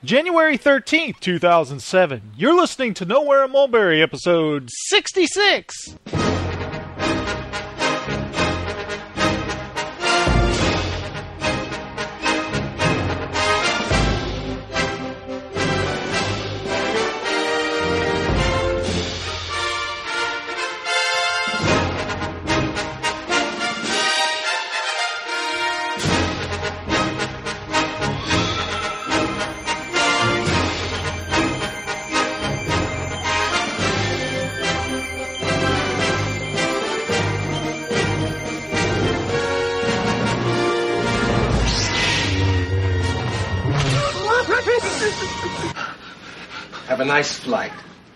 January 13th, 2007. You're listening to Nowhere in Mulberry, episode 66. Have a nice flight.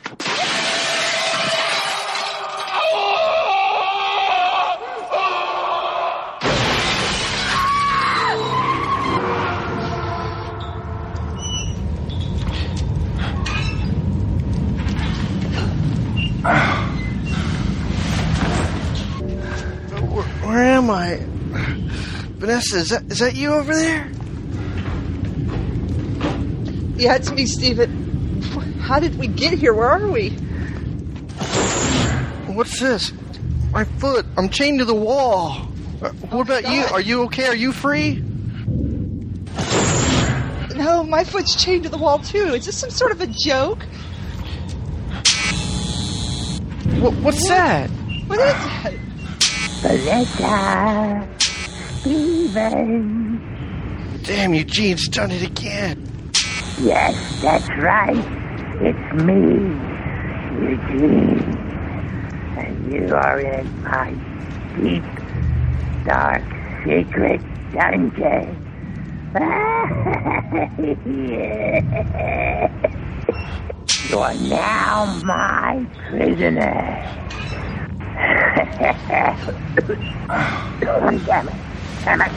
Where am I? Vanessa, is that you over there? Yeah, it's me, Steven. How did we get here? Where are we? What's this? My foot. I'm chained to the wall. What about God. you? Are you okay? Are you free? No, my foot's chained to the wall, too. Is this some sort of a joke? What's that? What is that? Vanessa, Steven. Damn, Eugene's done it again. Yes, that's right. It's me, Eugene. And you are in my deep, dark, secret dungeon. You are now my prisoner. Damn it.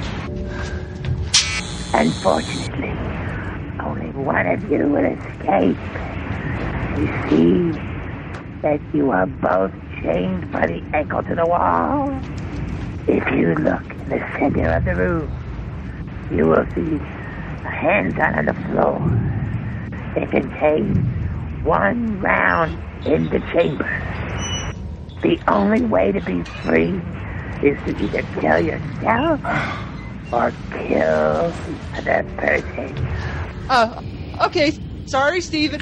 Unfortunately, only one of you will escape. You see that you are both chained by the ankle to the wall. If you look in the center of the room, you will see a handgun on the floor. It contains one round in the chamber. The only way to be free is to either kill yourself or kill the other person. Okay. Sorry, Steven.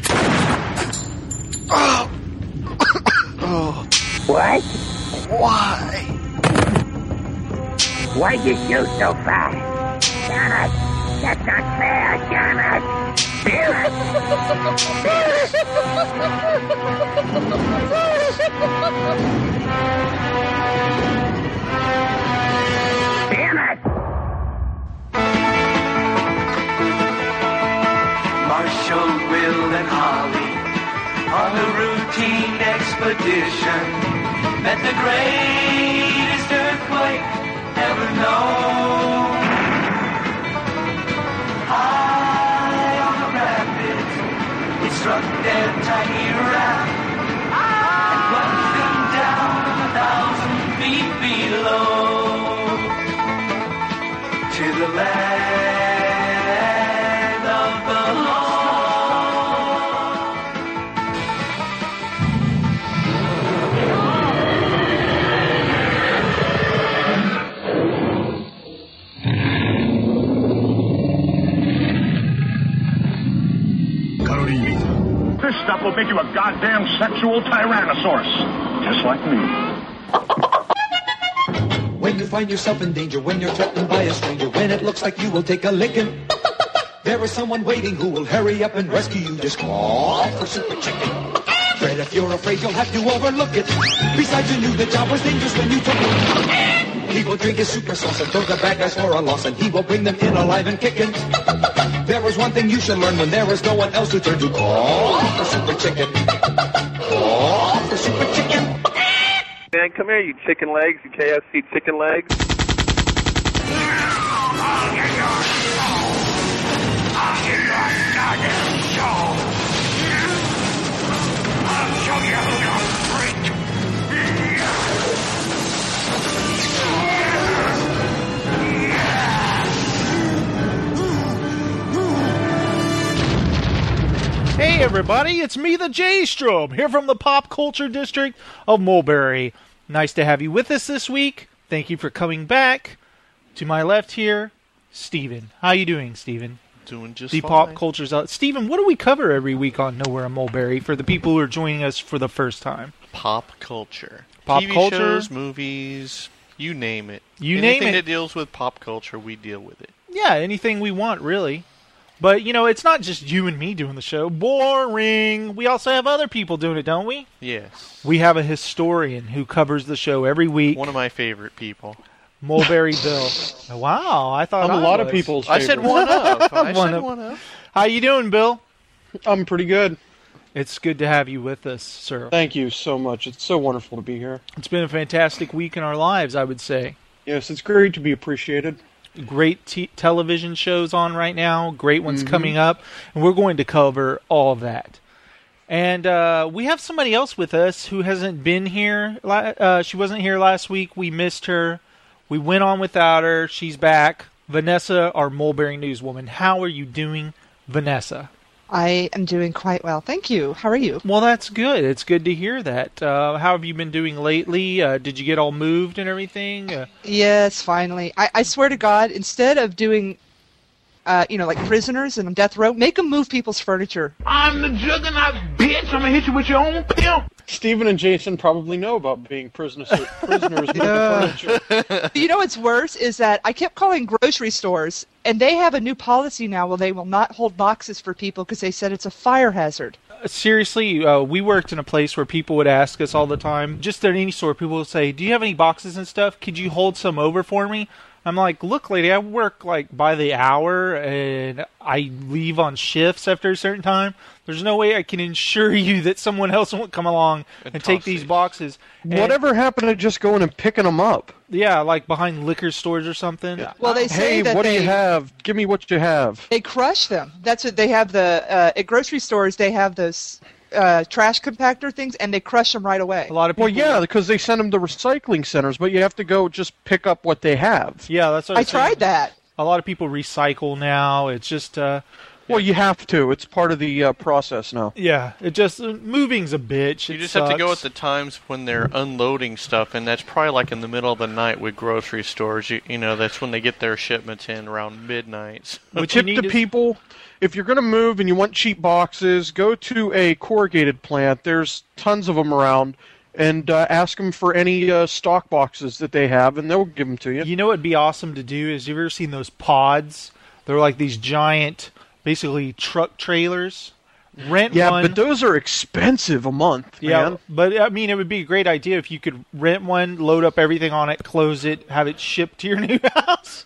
Oh. What? Why? Why'd you shoot so fast? Damn it! That's not fair! Damn it! Damn it! Damn it! Marshall, Will, and Holly on a routine expedition met the greatest earthquake ever known. High on the rapids, it struck their tiny raft and plunged them down 1,000 feet below to the land of the lost. This stuff will make you a goddamn sexual tyrannosaurus. Just like me. When you find yourself in danger, when you're threatened by a stranger, when it looks like you will take a licking, there is someone waiting who will hurry up and rescue you. Just call for Super Chicken. Fred, if you're afraid, you'll have to overlook it. Besides, you knew the job was dangerous when you took it. He will drink his super sauce and throw the bad guys for a loss, and he will bring them in alive and kicking. There is one thing you should learn when there is no one else to turn to. Call for Super Chicken. Call for Super Chicken. Man, come here, you chicken legs, you KFC chicken legs. I'll get your goddamn show. I'll show you who you're freak. Hey everybody, it's me, the J-Strobe, here from the Pop Culture District of Mulberry. Nice to have you with us this week. Thank you for coming back. To my left here, Steven. How you doing, Steven? Doing just the fine. Pop Culture's out. Steven, what do we cover every week on Nowhere in Mulberry for the people who are joining us for the first time? Pop culture. Pop TV culture? shows, movies, you name it. You Anything name it. that deals with pop culture, we deal with it. Yeah, anything we want, really. But, you know, it's not just you and me doing the show. Boring! We also have other people doing it, don't we? Yes. We have a historian who covers the show every week. One of my favorite people. Mulberry Bill. Wow, I thought I'm a lot of was. people's I said favorite. one of. I One said of. one of. How you doing, Bill? I'm pretty good. It's good to have you with us, sir. Thank you so much. It's so wonderful to be here. It's been a fantastic week in our lives, I would say. Yes, it's great to be appreciated. Great television shows on right now, great ones coming up, and we're going to cover all of that. And we have somebody else with us who hasn't been here. She wasn't here last week. We missed her. We went on without her. She's back. Vanessa, our Mulberry newswoman. How are you doing, Vanessa? I am doing quite well. Thank you. How are you? Well, that's good. It's good to hear that. How have you been doing lately? Did you get all moved and everything? Yes, finally. I swear to God, instead of doing, like prisoners and on death row, make them move people's furniture. I'm the juggernaut, bitch. I'm gonna hit you with your own pimp. Stephen and Jason probably know about being prisoners with furniture. You know what's worse is that I kept calling grocery stores, and they have a new policy now where they will not hold boxes for people because they said it's a fire hazard. Seriously, we worked in a place where people would ask us all the time, just at any store, people would say, do you have any boxes and stuff? Could you hold some over for me? I'm like, look, lady, I work like by the hour, and I leave on shifts after a certain time. There's no way I can ensure you that someone else won't come along and take these boxes. Whatever happened to just going and picking them up? Yeah, like behind liquor stores or something. Yeah. Well, they say hey, that what do you have? Give me what you have. They crush them. That's what they have. At grocery stores, they have those trash compactor things, and they crush them right away. A lot of people. Well, yeah, because they send them to recycling centers, but you have to go just pick up what they have. Yeah, that's what I tried that. A lot of people recycle now. It's just. Well, you have to. It's part of the process now. Yeah, it just moving's a bitch. You just have to go at the times when they're unloading stuff, and that's probably like in the middle of the night with grocery stores. You know, that's when they get their shipments in around midnight. But tip to people, if you're going to move and you want cheap boxes, go to a corrugated plant. There's tons of them around. And ask them for any stock boxes that they have, and they'll give them to you. You know what would be awesome to do is, you've ever seen those pods? They're like these giant, basically truck trailers. Rent one. Yeah, but those are expensive a month, man. Yeah, but I mean, it would be a great idea if you could rent one, load up everything on it, close it, have it shipped to your new house.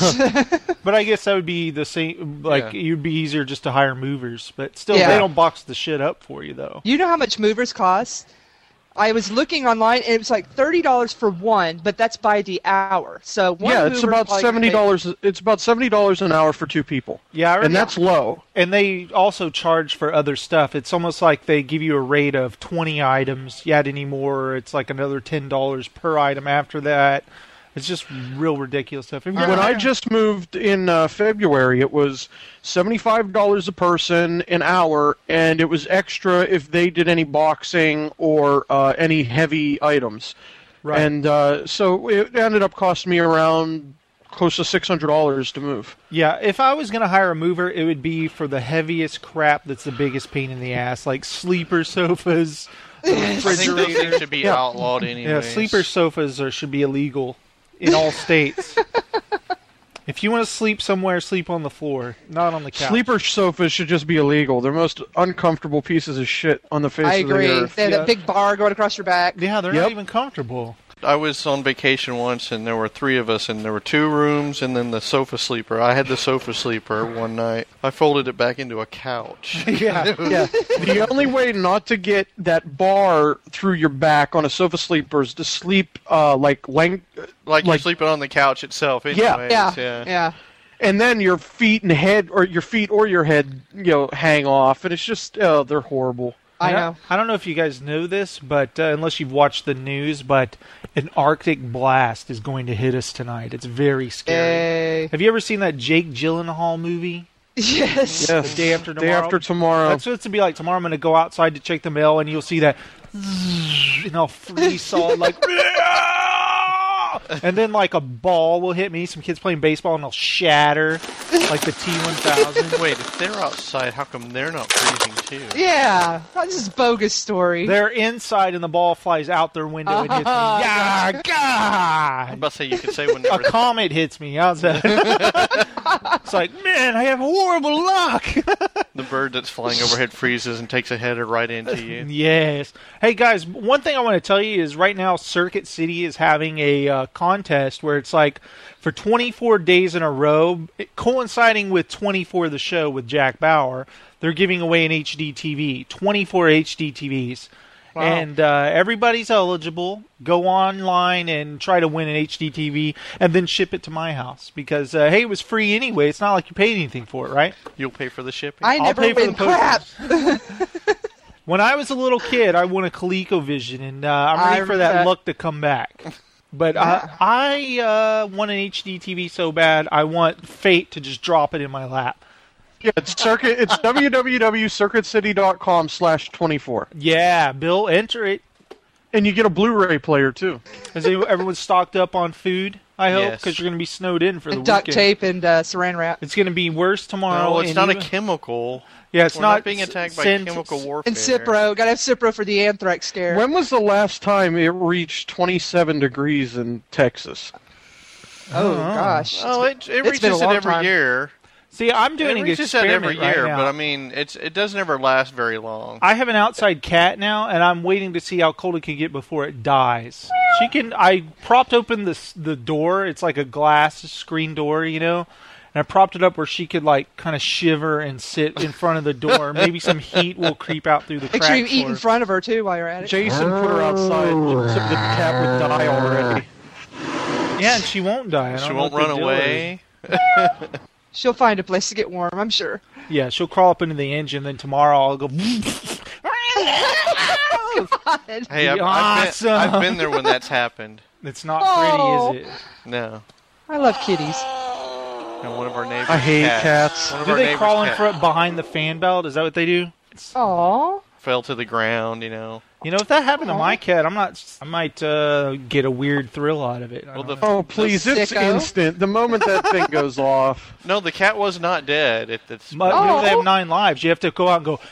But I guess that would be the same. Like, it'd be easier just to hire movers. But still, they don't box the shit up for you, though. You know how much movers cost? I was looking online, and it was like $30 for one, but that's by the hour. So one it's about $70. It's about $70 an hour for two people. Yeah, and that's low. And they also charge for other stuff. It's almost like they give you a rate of 20 items. You add any more, it's like another $10 per item after that. It's just real ridiculous stuff. When I just moved in February, it was $75 a person an hour, and it was extra if they did any boxing or any heavy items. Right. And so it ended up costing me around close to $600 to move. Yeah, if I was going to hire a mover, it would be for the heaviest crap that's the biggest pain in the ass, like sleeper sofas. I think those things should be outlawed anyway. Yeah, sleeper sofas should be illegal in all states. If you want to sleep somewhere, sleep on the floor, not on the couch. Sleeper sofas should just be illegal. They're the most uncomfortable pieces of shit on the face of the earth. I agree. They have that big bar going across your back. Yeah, they're not even comfortable. I was on vacation once, and there were three of us, and there were two rooms, and then the sofa sleeper. I had the sofa sleeper one night. I folded it back into a couch. Yeah. The only way not to get that bar through your back on a sofa sleeper is to sleep like you're sleeping on the couch itself. Anyways. Yeah. And then your feet and head, or your feet or your head, hang off, and it's just they're horrible. I know. I don't know if you guys know this, but unless you've watched the news, but an Arctic blast is going to hit us tonight. It's very scary. Hey. Have you ever seen that Jake Gyllenhaal movie? Yes. Yes. The day after tomorrow. Day after tomorrow. That's what it's to be like. Tomorrow I'm going to go outside to check the mail, and you'll see that, and I'll freeze solid like, and then like a ball will hit me. Some kids playing baseball, and they'll shatter like the T-1000. Wait, if they're outside, how come they're not freezing too? Yeah. This is a bogus story. They're inside, and the ball flies out their window and hits me. Yeah, I'm God! about to say you could say when A comet hits me. How's that? It's like, man, I have horrible luck. the bird that's flying overhead freezes and takes a header right into you. Yes. Hey, guys, one thing I want to tell you is right now Circuit City is having a contest where it's like for 24 days in a row, coinciding with 24 the show with Jack Bauer, they're giving away an HD TV, 24 HD TVs. Wow. And everybody's eligible. Go online and try to win an HD TV and then ship it to my house. Because, hey, it was free anyway. It's not like you paid anything for it, right? You'll pay for the shipping? I never win crap. When I was a little kid, I won a ColecoVision, and I'm ready for that luck to come back. But I want an HD TV so bad, I want fate to just drop it in my lap. Yeah, it's www.circuitcity.com/24. Yeah, Bill, enter it. And you get a Blu-ray player, too. Is everyone stocked up on food, I hope? Yes. Because you're going to be snowed in for the weekend. Duct tape and saran wrap. It's going to be worse tomorrow. No, it's not a chemical. Yeah, it's We're not being attacked by chemical warfare. And Cipro. Got to have Cipro for the anthrax scare. When was the last time it reached 27 degrees in Texas? Oh, gosh. Oh, it reaches it every year. See, I'm doing an experiment every year, right now. but I mean, it doesn't ever last very long. I have an outside cat now, and I'm waiting to see how cold it can get before it dies. I propped open the door. It's like a glass screen door, you know, and I propped it up where she could like kind of shiver and sit in front of the door. Maybe some heat will creep out through the cracks. Make sure you eat in front of her too while you're at it. Jason put her outside so the cat would die already. Yeah, and she won't die. She won't run away. She'll find a place to get warm, I'm sure. Yeah, she'll crawl up into the engine, then tomorrow I'll go... Hey, I've been there when that's happened. It's not pretty, is it? No. I love kitties. And one of our neighbors' I hate cats. Do they crawl in front behind the fan belt? Is that what they do? Aww. Fell to the ground, you know. You know, if that happened to my cat, I might get a weird thrill out of it. Oh, please, it's instant. The moment that thing goes off. No, the cat was not dead. But they have 9 lives. You have to go out and go...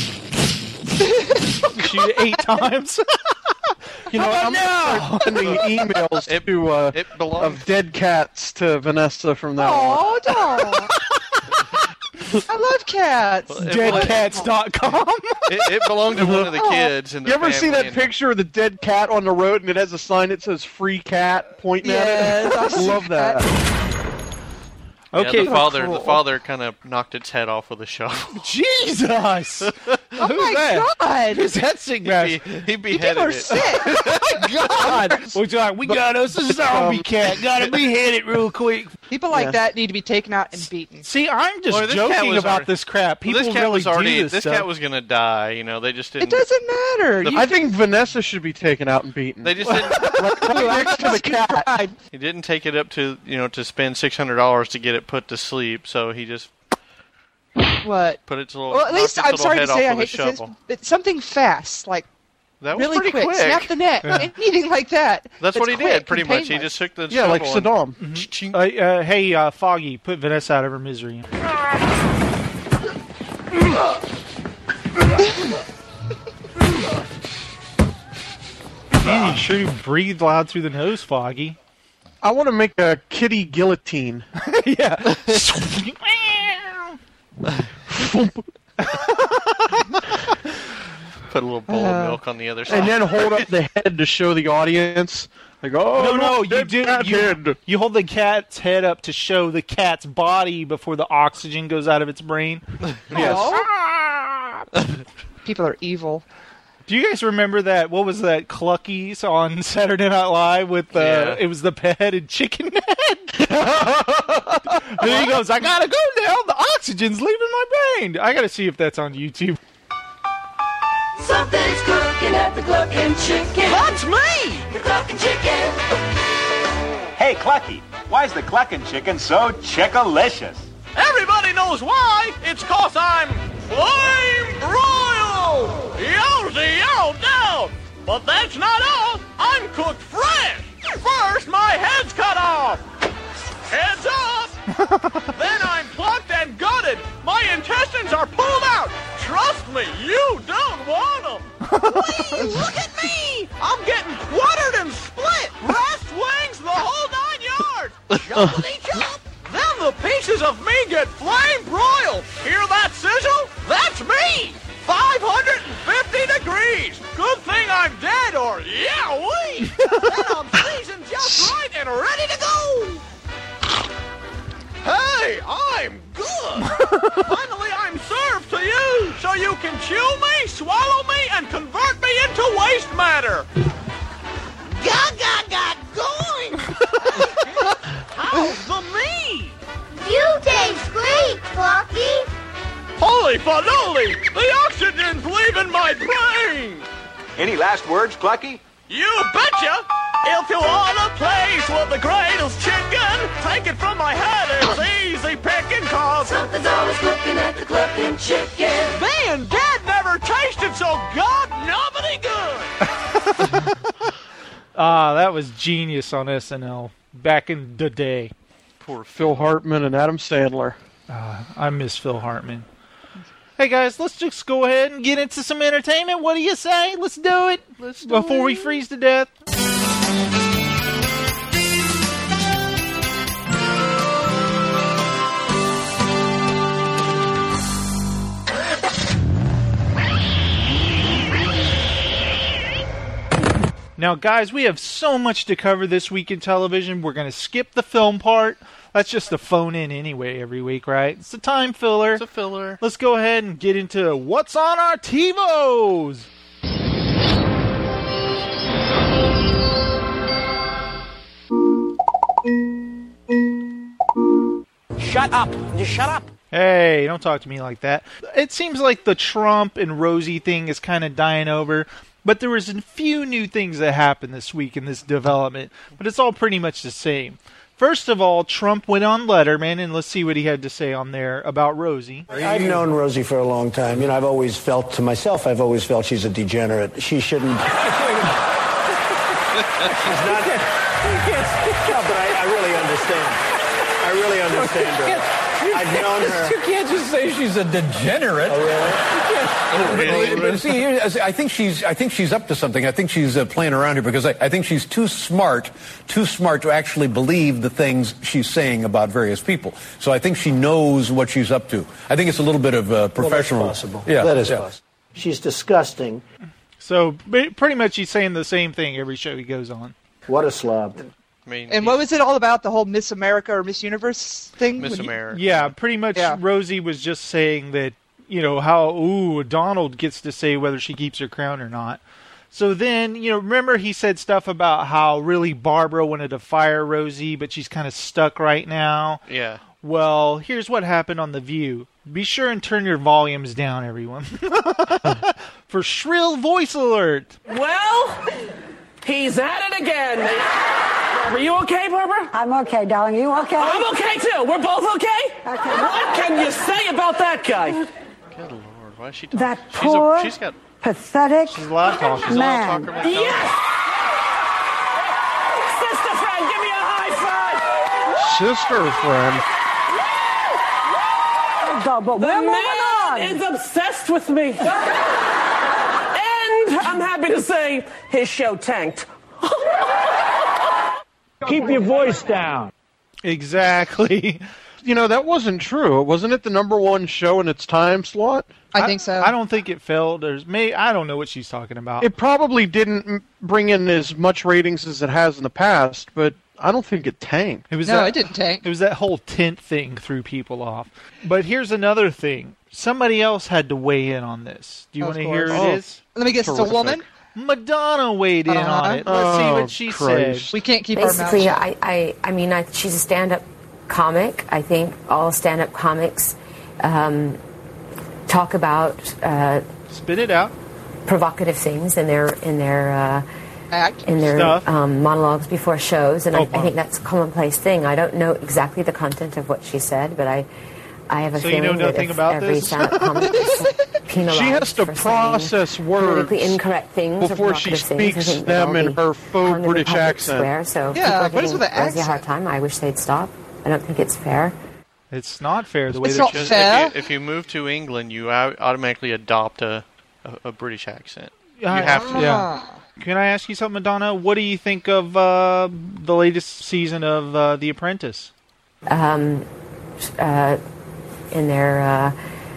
shoot it 8 times. You know, I'm sending emails of dead cats to Vanessa from that one. Oh, don't. I love cats. Deadcats.com. It belonged to one of the kids. In the you ever see that family, picture of the dead cat on the road and it has a sign that says "Free Cat" pointing at it? I love that. Okay, yeah, the father kind of knocked its head off with a shovel. Jesus! Oh my God! Who's that sick bastard? He beheaded it. Sick. God! We got us a zombie cat. Gotta behead it real quick. People like that need to be taken out and beaten. See, I'm just joking about this crap. People really do this This stuff. cat was gonna die. You know, they just didn't. It doesn't matter. I think Vanessa should be taken out and beaten. They just didn't. Right next to the cat. He didn't take it up to to spend $600 to get it put to sleep, so he just what put its little. Well, at least I'm sorry to say, I hate to say this, shovel. but something fast, like that was really pretty quick. Snap the neck, anything like that. That's what he did, pretty much. He painless. just took the yeah, shovel like Saddam. Mm-hmm. Hey, Foggy, put Vanessa out of her misery. Man, you sure do breathe loud through the nose, Foggy. I want to make a kitty guillotine. Yeah. Put a little bowl of milk on the other side. And then hold up the head to show the audience. Like, oh, no, you do. You hold the cat's head up to show the cat's body before the oxygen goes out of its brain. Yes. People are evil. Do you guys remember that? What was that? Cluckies on Saturday Night Live with it was the pet chicken head. And he goes, "I gotta go now. The oxygen's leaving my brain." I gotta see if that's on YouTube. Something's cooking at the Cluckin' Chicken. That's me! The Cluckin' Chicken. Hey, Clucky, why is the Cluckin' Chicken so chickalicious? Everybody knows knows why. It's 'cause I'm Flame Broil! Yowzy, yow, down! But that's not all. I'm cooked fresh. First, my head's cut off. Heads up! Then I'm plucked and gutted. My intestines are pulled out. Trust me, you don't want them. Wee, look at me! I'm getting quartered and split. Breast wings, the whole 9 yards. Choppity chop. Then the pieces of me get flame broiled. Hear that sizzle? That's me. 550 degrees. Good thing I'm dead, or yeah-wee. Then I'm seasoned just right and ready to go. Hey, I'm good! Finally, I'm served to you, so you can chew me, swallow me, and convert me into waste matter. Ga-ga-ga, going! How's the meat? You taste great, Flocky. Holy fannoli! The oxygen's leaving my brain! Any last words, Clucky? You betcha! If you want a place with the greatest chicken, take it from my head, it's easy picking, cause Something's always cooking at the Cluckin' Chicken. me and Dad never tasted so god-nobbity good! That was genius on SNL back in the day. Poor Phil Hartman and Adam Sandler. I miss Phil Hartman. Hey guys, let's just go ahead and get into some entertainment. What do you say? Let's do it. Before we freeze to death. Now, guys, we have so much to cover this week in television. We're going to skip the film part. That's just a phone in anyway every week, right? It's a time filler. It's a filler. Let's go ahead and get into what's on our TiVos. Shut up. Just shut up. Hey, don't talk to me like that. It seems like the Trump and Rosie thing is kind of dying over. But there was a few new things that happened this week in this development, but it's all pretty much the same. First of all, Trump went on Letterman, and let's see what he had to say on there about Rosie. I've known Rosie for a long time. You know, I've always felt she's a degenerate. She shouldn't. She's not. No, but I really understand. I really understand her. I've known her. You can't just say she's a degenerate. Oh, really? See, I think she's up to something. I think she's playing around here because I think she's too smart to actually believe the things she's saying about various people. So I think she knows what she's up to. I think it's a little bit of professional. Well, that's possible. Yeah, that is possible. She's disgusting. So pretty much he's saying the same thing every show he goes on. What a slob. And what was it all about, the whole Miss America or Miss Universe thing? Miss America. Yeah, pretty much Rosie was just saying that, you know, how, Donald gets to say whether she keeps her crown or not. So then, remember he said stuff about how really Barbara wanted to fire Rosie, but she's kind of stuck right now. Yeah. Well, here's what happened on The View. Be sure and turn your volumes down, everyone. For shrill voice alert. Well, he's at it again. Are you okay, Barbara? I'm okay, darling. You okay? I'm okay, too. We're both okay? Okay. What can you say about that guy? Good Lord, why is she talking? That poor, she's got pathetic She's a lot of talk. She's man. a lot of talker about Yes! Sister friend, give me a high five! Sister friend. Go, but we're moving on. Is obsessed with me. And I'm happy to say his show tanked. Keep your voice down. Exactly. That wasn't true. Wasn't it the #1 show in its time slot? I think so. I don't think it failed. I don't know what she's talking about. It probably didn't bring in as much ratings as it has in the past, but I don't think it tanked. It didn't tank. It was that whole tent thing threw people off. But here's another thing. Somebody else had to weigh in on this. Do you want to hear who it is? Let me guess, it's a woman? Madonna weighed in on it. Let's see what she said. We can't keep Basically, our mouth shut. I mean, she's a stand-up comic. I think all stand-up comics talk about spit it out, provocative things in their Stuff. Monologues before shows, and I think that's a commonplace thing. I don't know exactly the content of what she said, but I I have a So you feeling know that nothing if about every this? stand-up comic is penalized She has to for process saying words politically incorrect things or before she provocative things, I speaks think they'd all them in be her faux hung in the British public accent. square, so Yeah, people what is are with the giving Rosie a hard accent? time. I wish they'd stop. I don't think it's fair. It's not fair the way It's they're not just. fair. If you move to England, you automatically adopt a British accent. You Yeah, have to. Yeah. Can I ask you something, Madonna? What do you think of the latest season of The Apprentice? In their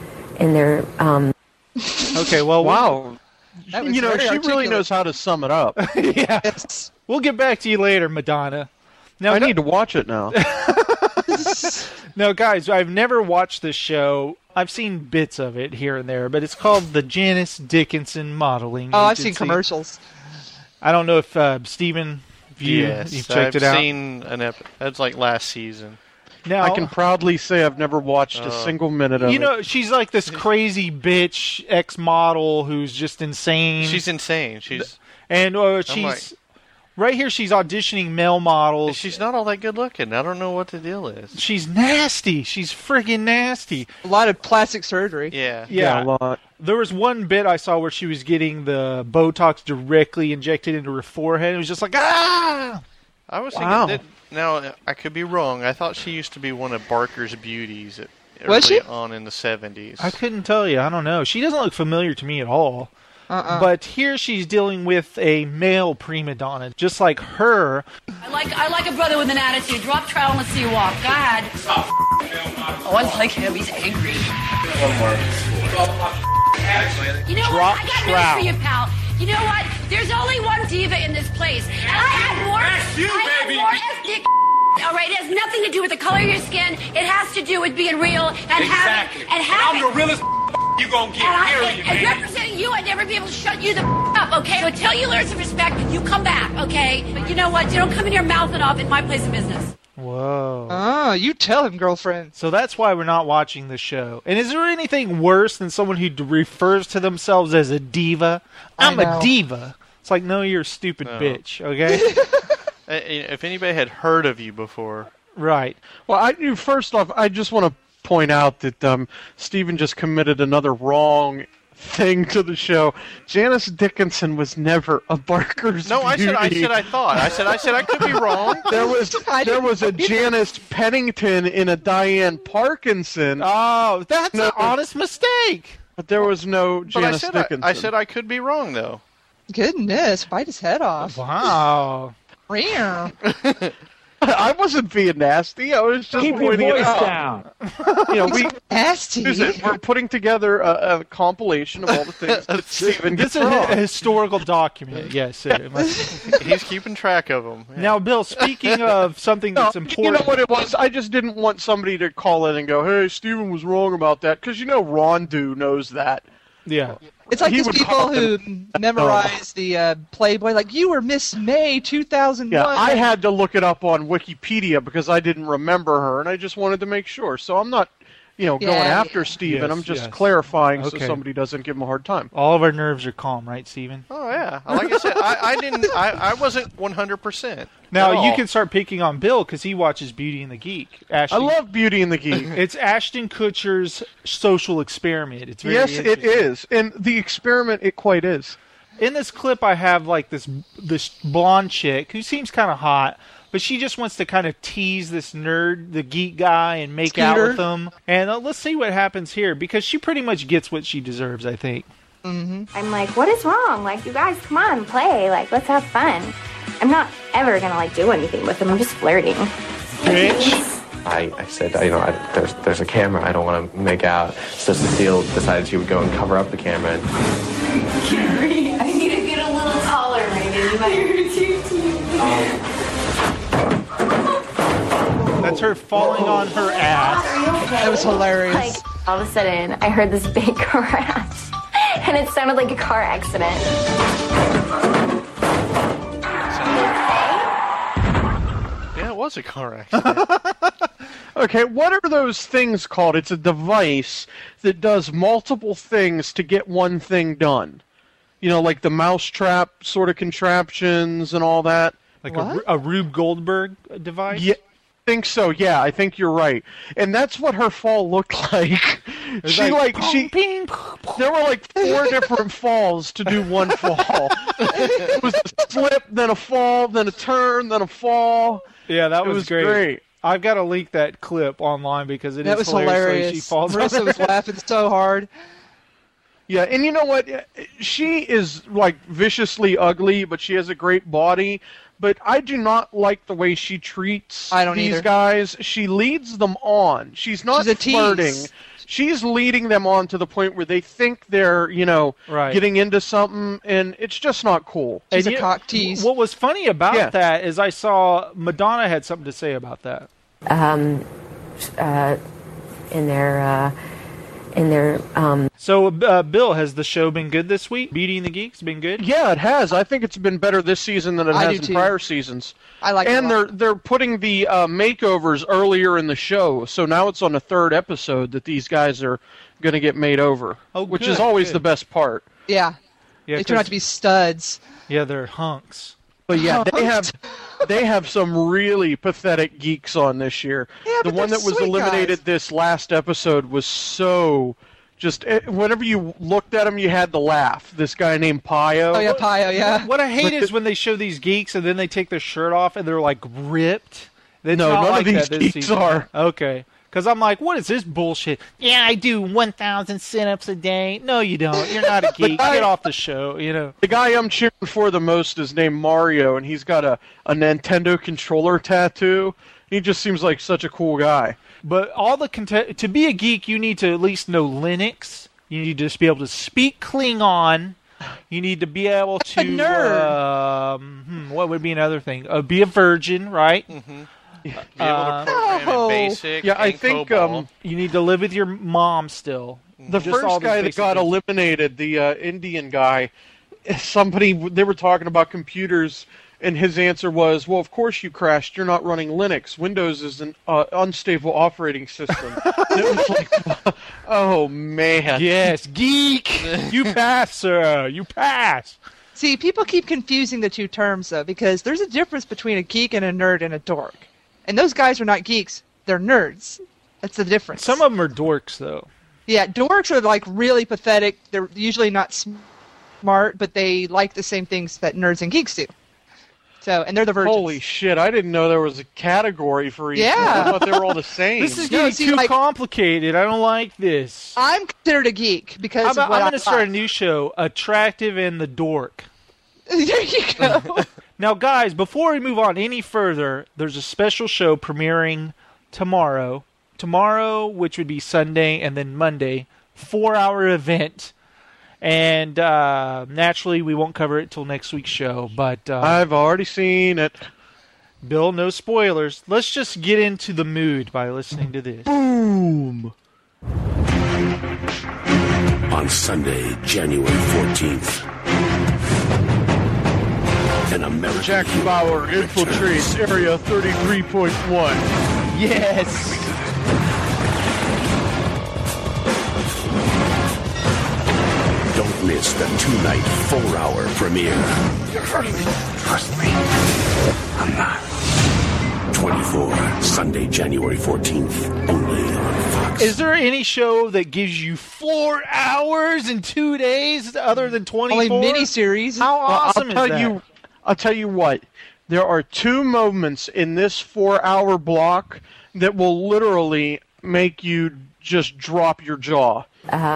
Okay, well, Wow. That was You know, very she really articulate. knows how to sum it up. yeah, Yes. we'll get back to you later, Madonna. Now, I need to watch it now. No, guys, I've never watched this show. I've seen bits of it here and there, but it's called the Janice Dickinson Modeling Oh, I've seen Agency. commercials. I don't know if Stephen, you've checked it out. I've seen an that's like last season. Now, I can proudly say I've never watched a single minute of you it. know, she's like this crazy bitch ex-model who's just insane. She's insane. She's and she's like- right here. She's auditioning male models. she's not all that good looking. I don't know what the deal is. She's nasty. She's friggin' nasty. A lot of plastic surgery. Yeah. Yeah. a lot. There was one bit I saw where she was getting the Botox directly injected into her forehead. It was just like, ah! I was Wow. thinking that. Now I could be wrong. I thought she used to be one of Barker's beauties Was early she? on in the 70s. I couldn't tell you. I don't know. She doesn't look familiar to me at all. But here she's dealing with a male prima donna, just like her. I like a brother with an attitude. Drop trowel and let's see you walk. Go ahead. Oh, I like him. He's angry. You know Drop what? I got trowel. news for you, pal. You know what? There's only one diva in this place, and I have more. I have more ethnic. All right, it has nothing to do with the color of your skin. It has to do with being real and having and having. I'm the realest you gonna get. And representing you, I'd never be able to shut you the up, okay? So until you learn some respect, you come back, okay? But you know what? You don't come in here mouthing off in my place of business. Whoa. Oh, you tell him, girlfriend. So that's why we're not watching the show. And is there anything worse than someone who refers to themselves as a diva? I'm I know. a diva. It's like, no, you're a stupid bitch, okay? If anybody had heard of you before. Right. Well, first off, I just want to point out that Stephen just committed another wrong thing to the show. Janice Dickinson was never a Barker's No, I said beauty. I thought. I said I could be wrong. There was a Janice Pennington and a Diane Parkinson. Oh, that's an honest mistake. But there was no But Janice Dickinson. I said I could be wrong though. Goodness, bite his head off. Wow. I wasn't being nasty. I was just Keep your pointing it voice out. down. You know, we nasty. we're putting together a compilation of all the things that Stephen This gets is a wrong. historical document. Yes. He's keeping track of them. Yeah. Now, Bill, speaking of something that's important. You know what it was? I just didn't want somebody to call in and go, "Hey, Stephen was wrong about that," because you know Rondu knows that. Yeah. It's like He these would people call who memorize the Playboy, like, you were Miss May 2001. Yeah, I had to look it up on Wikipedia because I didn't remember her, and I just wanted to make sure. So I'm not, going Yeah, after Stephen. Yes, I'm just yes. clarifying Okay. so somebody doesn't give him a hard time. All of our nerves are calm, right, Stephen? Oh yeah. Like I said, I wasn't 100%. Now, you can start picking on Bill because he watches Beauty and the Geek. Ashton, I love Beauty and the Geek. It's Ashton Kutcher's social experiment. It's very Yes, it interesting. is, and the experiment it quite is. In this clip, I have like this blonde chick who seems kind of hot, but she just wants to kind of tease this nerd, the geek guy, and make out Scooter. with him. And let's see what happens here because she pretty much gets what she deserves, I think. I'm like, what is wrong? Like, you guys, come on, play. Like, let's have fun. I'm not ever gonna like do anything with him. I'm just flirting. Bitch. I said, there's a camera. I don't want to make out. So Cecile decided she would go and cover up the camera. Gary, I need to get a little taller, maybe. You're too cute. That's her falling on her ass. That was hilarious. Like, all of a sudden, I heard this big crash, and it sounded like a car accident. Yeah, it was a car accident. Okay, what are those things called? It's a device that does multiple things to get one thing done. You know, like the mousetrap sort of contraptions and all that. Like a Rube Goldberg device? Yeah, think so. Yeah, I think you're right, and that's what her fall looked like. There were like 4 different falls to do one fall. It was a slip, then a fall, then a turn, then a fall. Yeah, that was great. I've got to link that clip online because it is hilarious. She falls Marissa was laughing so hard. Yeah, and you know what? She is like viciously ugly, but she has a great body. But I do not like the way she treats these guys. She leads them on. She's not flirting. She's leading them on to the point where they think they're, getting into something, and it's just not cool. She's a cock tease. What was funny about that is I saw Madonna had something to say about that. So, Bill, has the show been good this week? Beating the Geeks been good? Yeah, it has. I think it's been better this season than it has in prior seasons. I like it. And they're putting the makeovers earlier in the show, so now it's on the 3rd episode that these guys are going to get made over, which is always the best part. Yeah. They turn out to be studs. Yeah, they're hunks. But yeah, they have some really pathetic geeks on this year. Yeah, the one that was eliminated this last episode was so just whenever you looked at him, you had to laugh. This guy named Pio. Oh yeah, Pio. Yeah. What I hate is when they show these geeks and then they take their shirt off and they're like ripped. It's no, not none like of these that this geeks season. are. Okay. Because I'm like, what is this bullshit? Yeah, I do 1,000 sit-ups a day. No, you don't. You're not a geek. Get off the show, The guy I'm cheering for the most is named Mario, and he's got a Nintendo controller tattoo. He just seems like such a cool guy. But all the to be a geek, you need to at least know Linux. You need to just be able to speak Klingon. You need to be able to... nerd. What would be another thing? Be a virgin, right? Mm-hmm. Be able to program in BASIC. Yeah, I think you need to live with your mom still. The first guy that got eliminated, the Indian guy, they were talking about computers, and his answer was, "Well, of course you crashed. You're not running Linux. Windows is an unstable operating system." And it was like, oh man, yes, geek. You pass, sir. You pass. See, people keep confusing the two terms though, because there's a difference between a geek and a nerd and a dork. And those guys are not geeks. They're nerds. That's the difference. Some of them are dorks, though. Yeah, dorks are like really pathetic. They're usually not smart, but they like the same things that nerds and geeks do. So, and they're the virgins. Holy shit, I didn't know there was a category for each one. I thought they were all the same. This is getting too complicated. I don't like this. I'm considered a geek because of what I'm going to start a new show, Attractive and the Dork. There you go. Now, guys, before we move on any further, there's a special show premiering tomorrow. Tomorrow, which would be Sunday, and then Monday, 4-hour event. And naturally, we won't cover it till next week's show. But I've already seen it. Bill, no spoilers. Let's just get into the mood by listening to this. Boom! On Sunday, January 14th. Jack Bauer infiltrates Area 33.1. Yes! Don't miss the 2-night, 4-hour premiere. You're hurting me. Trust me. I'm not. 24, Sunday, January 14th, only on Fox. Is there any show that gives you 4 hours in 2 days other than 24? Only miniseries. How awesome is that? I'll tell you what. There are 2 moments in this 4-hour block that will literally make you just drop your jaw.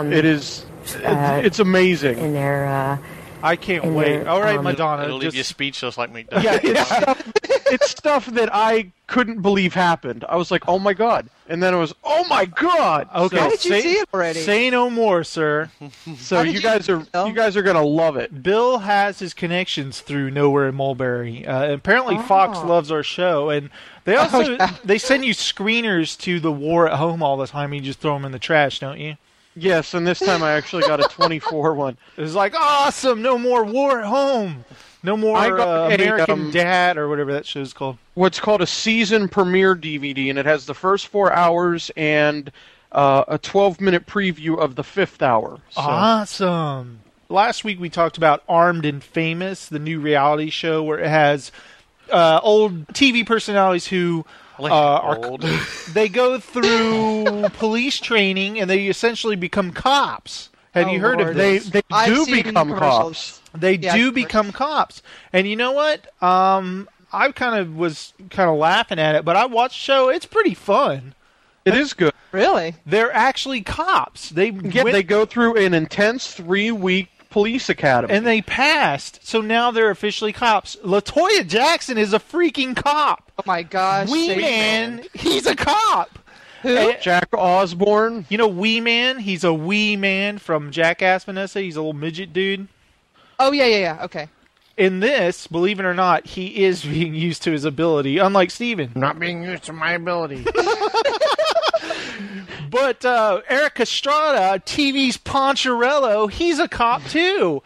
It's amazing. In their, I can't wait. All right, Madonna. It'll leave you speechless like me. Yeah, it's stuff that I couldn't believe happened. I was like, oh my god. And then it was, oh my god. Okay. How did you see it already? Say no more, sir. So you guys are gonna love it. Bill has his connections through Nowhere in Mulberry. Apparently Fox loves our show, and they also they send you screeners to the War at Home all the time. You just throw them in the trash, don't you? Yes, and this time I actually got a 24 one. It was like, awesome, no more War at Home. No more American Dad or whatever that show's called. What's called a season premiere DVD, and it has the first 4 hours and a 12-minute preview of the 5th hour. So. Awesome. Last week we talked about Armed and Famous, the new reality show where it has old TV personalities who they go through police training and they essentially become cops. Have you heard of this? They do become cops. They do become cops. And you know what? I was laughing at it, but I watched the show. It's pretty fun. It is good. Really? They're actually cops. They go through an intense 3-week police academy. And they passed, so now they're officially cops. LaToya Jackson is a freaking cop. Oh my gosh. Wee Man, he's a cop. Who? Jack Osborne. You know Wee Man? He's a wee man from Jackass, Vanessa. He's a little midget dude. Oh, yeah. Okay. In this, believe it or not, he is being used to his ability, unlike Steven. Not being used to my ability. But Eric Estrada, TV's Poncherello, he's a cop too.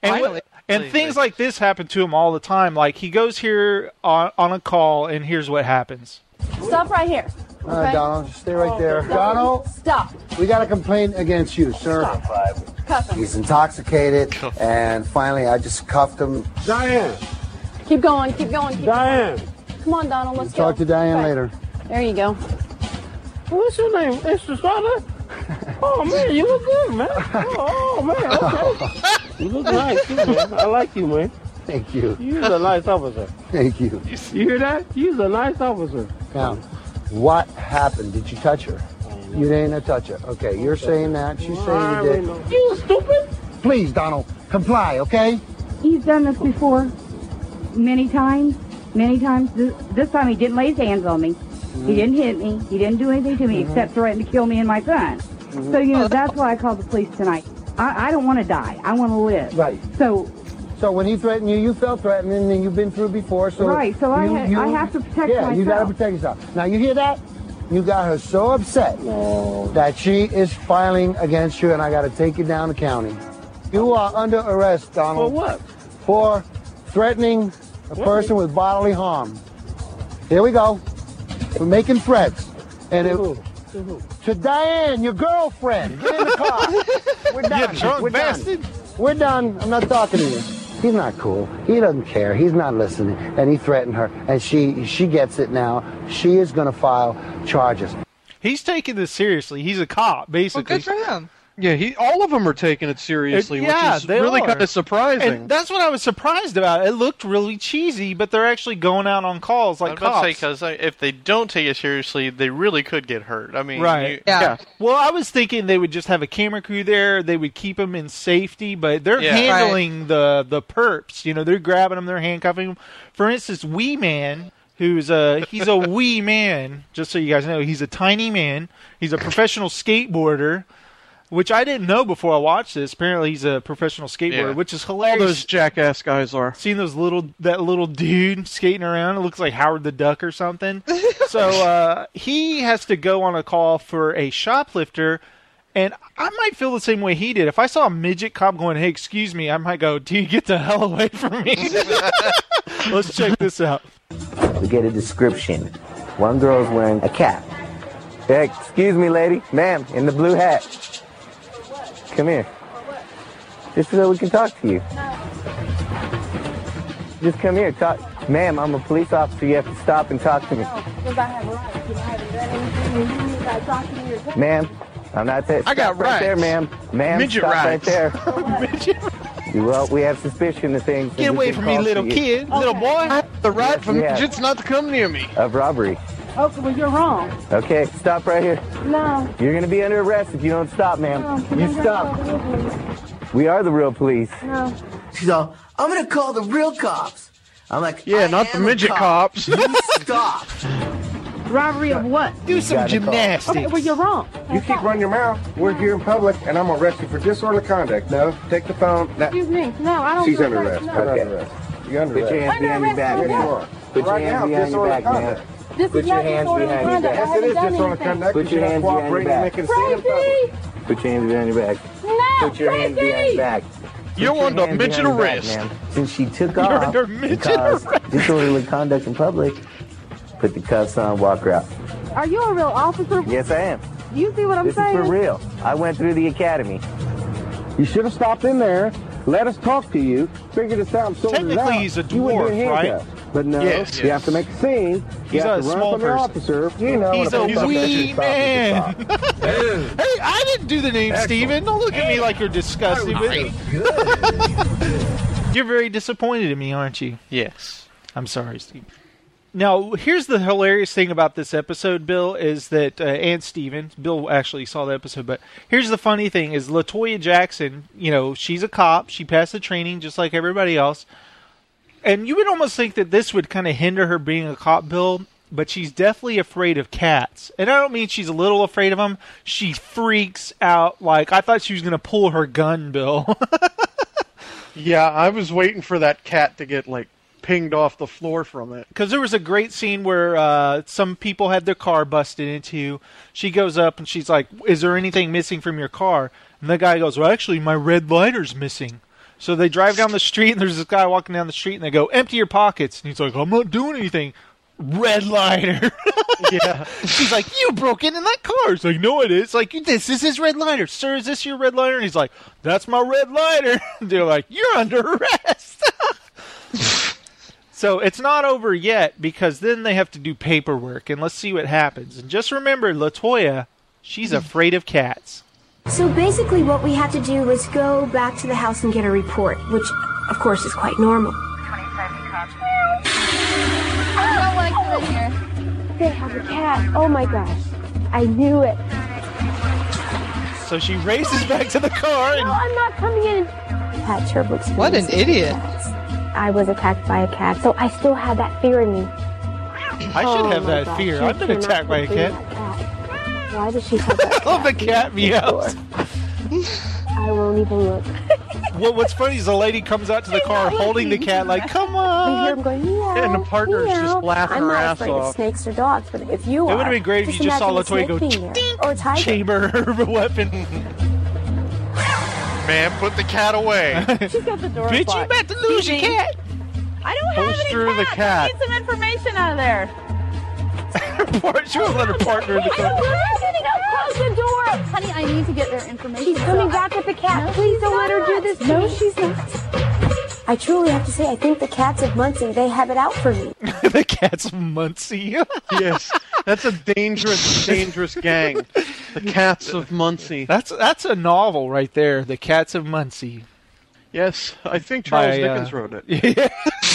And things like this happen to him all the time. Like, he goes here on a call, and here's what happens. Stop right here. Okay? All right, Donald, just stay right there. Donald, stop. We got a complaint against you, sir. Cuff him. He's intoxicated, and finally I just cuffed him. Diane. Keep going. Diane. Come on, Donald, let's go. Talk to Diane later. There you go. What's your name? Estrada? Oh, man, you look good, man. Oh, man, okay. You look nice, too, man. I like you, man. Thank you. You're a nice officer. Thank you. You hear that? You're a nice officer. Now, what happened? Did you touch her? You didn't touch her. Okay, you're saying that. She's saying you did. You stupid. Please, Donald, comply, okay? He's done this before many times. This time he didn't lay his hands on me. He didn't hit me. He didn't do anything to me except threaten to kill me and my son. So, that's why I called the police tonight. I don't want to die. I want to live. Right. So when he threatened you, you felt threatened, and you've been through before. So right. So I have to protect myself. Yeah, you got to protect yourself. Now, you hear that? You got her so upset that she is filing against you, and I got to take you down to county. You are under arrest, Donald. For what? For threatening a person with bodily harm. Here we go. For making threats. And to Diane, your girlfriend. Get in the car. We're done. You drunk bastard. We're done. I'm not talking to you. He's not cool. He doesn't care. He's not listening. And he threatened her. And she gets it now. She is going to file charges. He's taking this seriously. He's a cop, basically. Well, good for him. Yeah, all of them are taking it seriously, which is really kind of surprising. And that's what I was surprised about. It looked really cheesy, but they're actually going out on calls like cops. Because if they don't take it seriously, they really could get hurt. I mean, right? Yeah. Well, I was thinking they would just have a camera crew there. They would keep them in safety, but they're handling the perps. They're grabbing them, they're handcuffing them. For instance, Wee Man, he's a wee man. Just so you guys know, he's a tiny man. He's a professional skateboarder. Which I didn't know before I watched this. Apparently, he's a professional skateboarder, which is hilarious. All those jackass guys are. Seeing that little dude skating around, it looks like Howard the Duck or something. So he has to go on a call for a shoplifter, and I might feel the same way he did. If I saw a midget cop going, "Hey, excuse me," I might go, "Dude, get the hell away from me." Let's check this out. We get a description. One girl's wearing a cap. Hey, excuse me, lady. Ma'am, in the blue hat. Come here. Just so we can talk to you. Just come here. Talk. Ma'am, I'm a police officer. You have to stop and talk to me. Because I have rights. You haven't done anything. You guys talk to me or something. Ma'am, I'm not there. I got right there, ma'am. Ma'am, midget stop rights. Right there. Well, we have suspicion of things. Get away from me, little kid. Little boy. The right for midgets not to come near me. Of robbery. Okay, well, you're wrong. Okay, stop right here. No. You're going to be under arrest if you don't stop, ma'am. No, you stop. We are the real police. No. She's all, I'm going to call the real cops. I'm like, yeah, not the midget cops. You stop. Robbery of what? Do some gymnastics. Okay, well, you're wrong. You keep running your mouth. We're here in public, and I'm going to arrest you for disorderly conduct. No, take the phone. Excuse me. No, I don't. She's under arrest. No. Okay. You're under arrest. Put your hands behind your back, man. Put your hands behind your back, man. Put your hands behind your back. Yes, it is disorderly conduct. Put your hands behind your back. Put your hands behind your back. No, Put your hands behind your back. You're under midget arrest. Since she took off because disorderly conduct in public, put the cuffs on, walk her out. Are you a real officer? Yes, I am. You see what I'm saying? This is for real. I went through the academy. You should have stopped in there. Let us talk to you. Figure this out. Technically, he's a dwarf, right? But no, Yes. you have to make a scene. You He's have a to run small from the person. officer. You know, He's and a police officer wee stops at the man. stop. Hey, I didn't do the name, Excellent. Steven. Don't look at me like you're disgusted. You're very disappointed in me, aren't you? Yes. I'm sorry, Steve. Now, here's the hilarious thing about this episode, Bill, is that, and Steven, Bill actually saw the episode, but here's the funny thing, is LaToya Jackson, you know, she's a cop, she passed the training just like everybody else, and you would almost think that this would kind of hinder her being a cop, Bill, but she's definitely afraid of cats. And I don't mean she's a little afraid of them, she freaks out, like, I thought she was going to pull her gun, Bill. Yeah, I was waiting for that cat to get, like, pinged off the floor from it. Because there was a great scene where some people had their car busted into. She goes up and she's like, is there anything missing from your car? And the guy goes, well, actually, my red lighter's missing. So they drive down the street, and there's this guy walking down the street, and they go, empty your pockets. And he's like, I'm not doing anything. Red lighter. Yeah. She's like, you broke into that car. He's like, no, it is. Like, this is his red lighter. Sir, is this your red lighter? And he's like, that's my red lighter. They're like, you're under arrest. So it's not over yet, because then they have to do paperwork, and let's see what happens. And just remember, LaToya, she's afraid of cats. So basically what we have to do is go back to the house and get a report, which of course is quite normal. I don't want to come in here. They have a cat. Oh my gosh. I knew it. So she races back to the car. No, And I'm not coming in. Pat Turbo. What an idiot. I was attacked by a cat, so I still had that fear in me. I should have my that gosh, fear. you I've been cannot attacked by a believe cat. that cat. Why does she have that cat? Oh, the cat meows. I won't even look. Well, what's funny is the lady comes out to the car holding the cat like, come I hear on. him going, meow, And the partner's meow. just laughing I'm her not ass afraid of off. snakes or dogs, but if you It are, would have been great if you just saw imagine a LaToya go snake being there. Or a tiger. chamber her weapon. Man, put the cat away. She's got the door Bitch, you blocked. about to lose your cat. I don't have Holster any the cats. cat. I need some information out of there. She won't let her partner in the car. Close the door. Honey, I need to get their information. She's coming back with the cat. Please don't let her do this to me. No, she's not. I truly have to say, I think the cats of Muncie, they have it out for me. The cat's Muncie. Yes, that's a dangerous, dangerous gang. The Cats of Muncie. That's a novel right there. The Cats of Muncie. Yes, I think Charles By, Dickens wrote it. Yeah.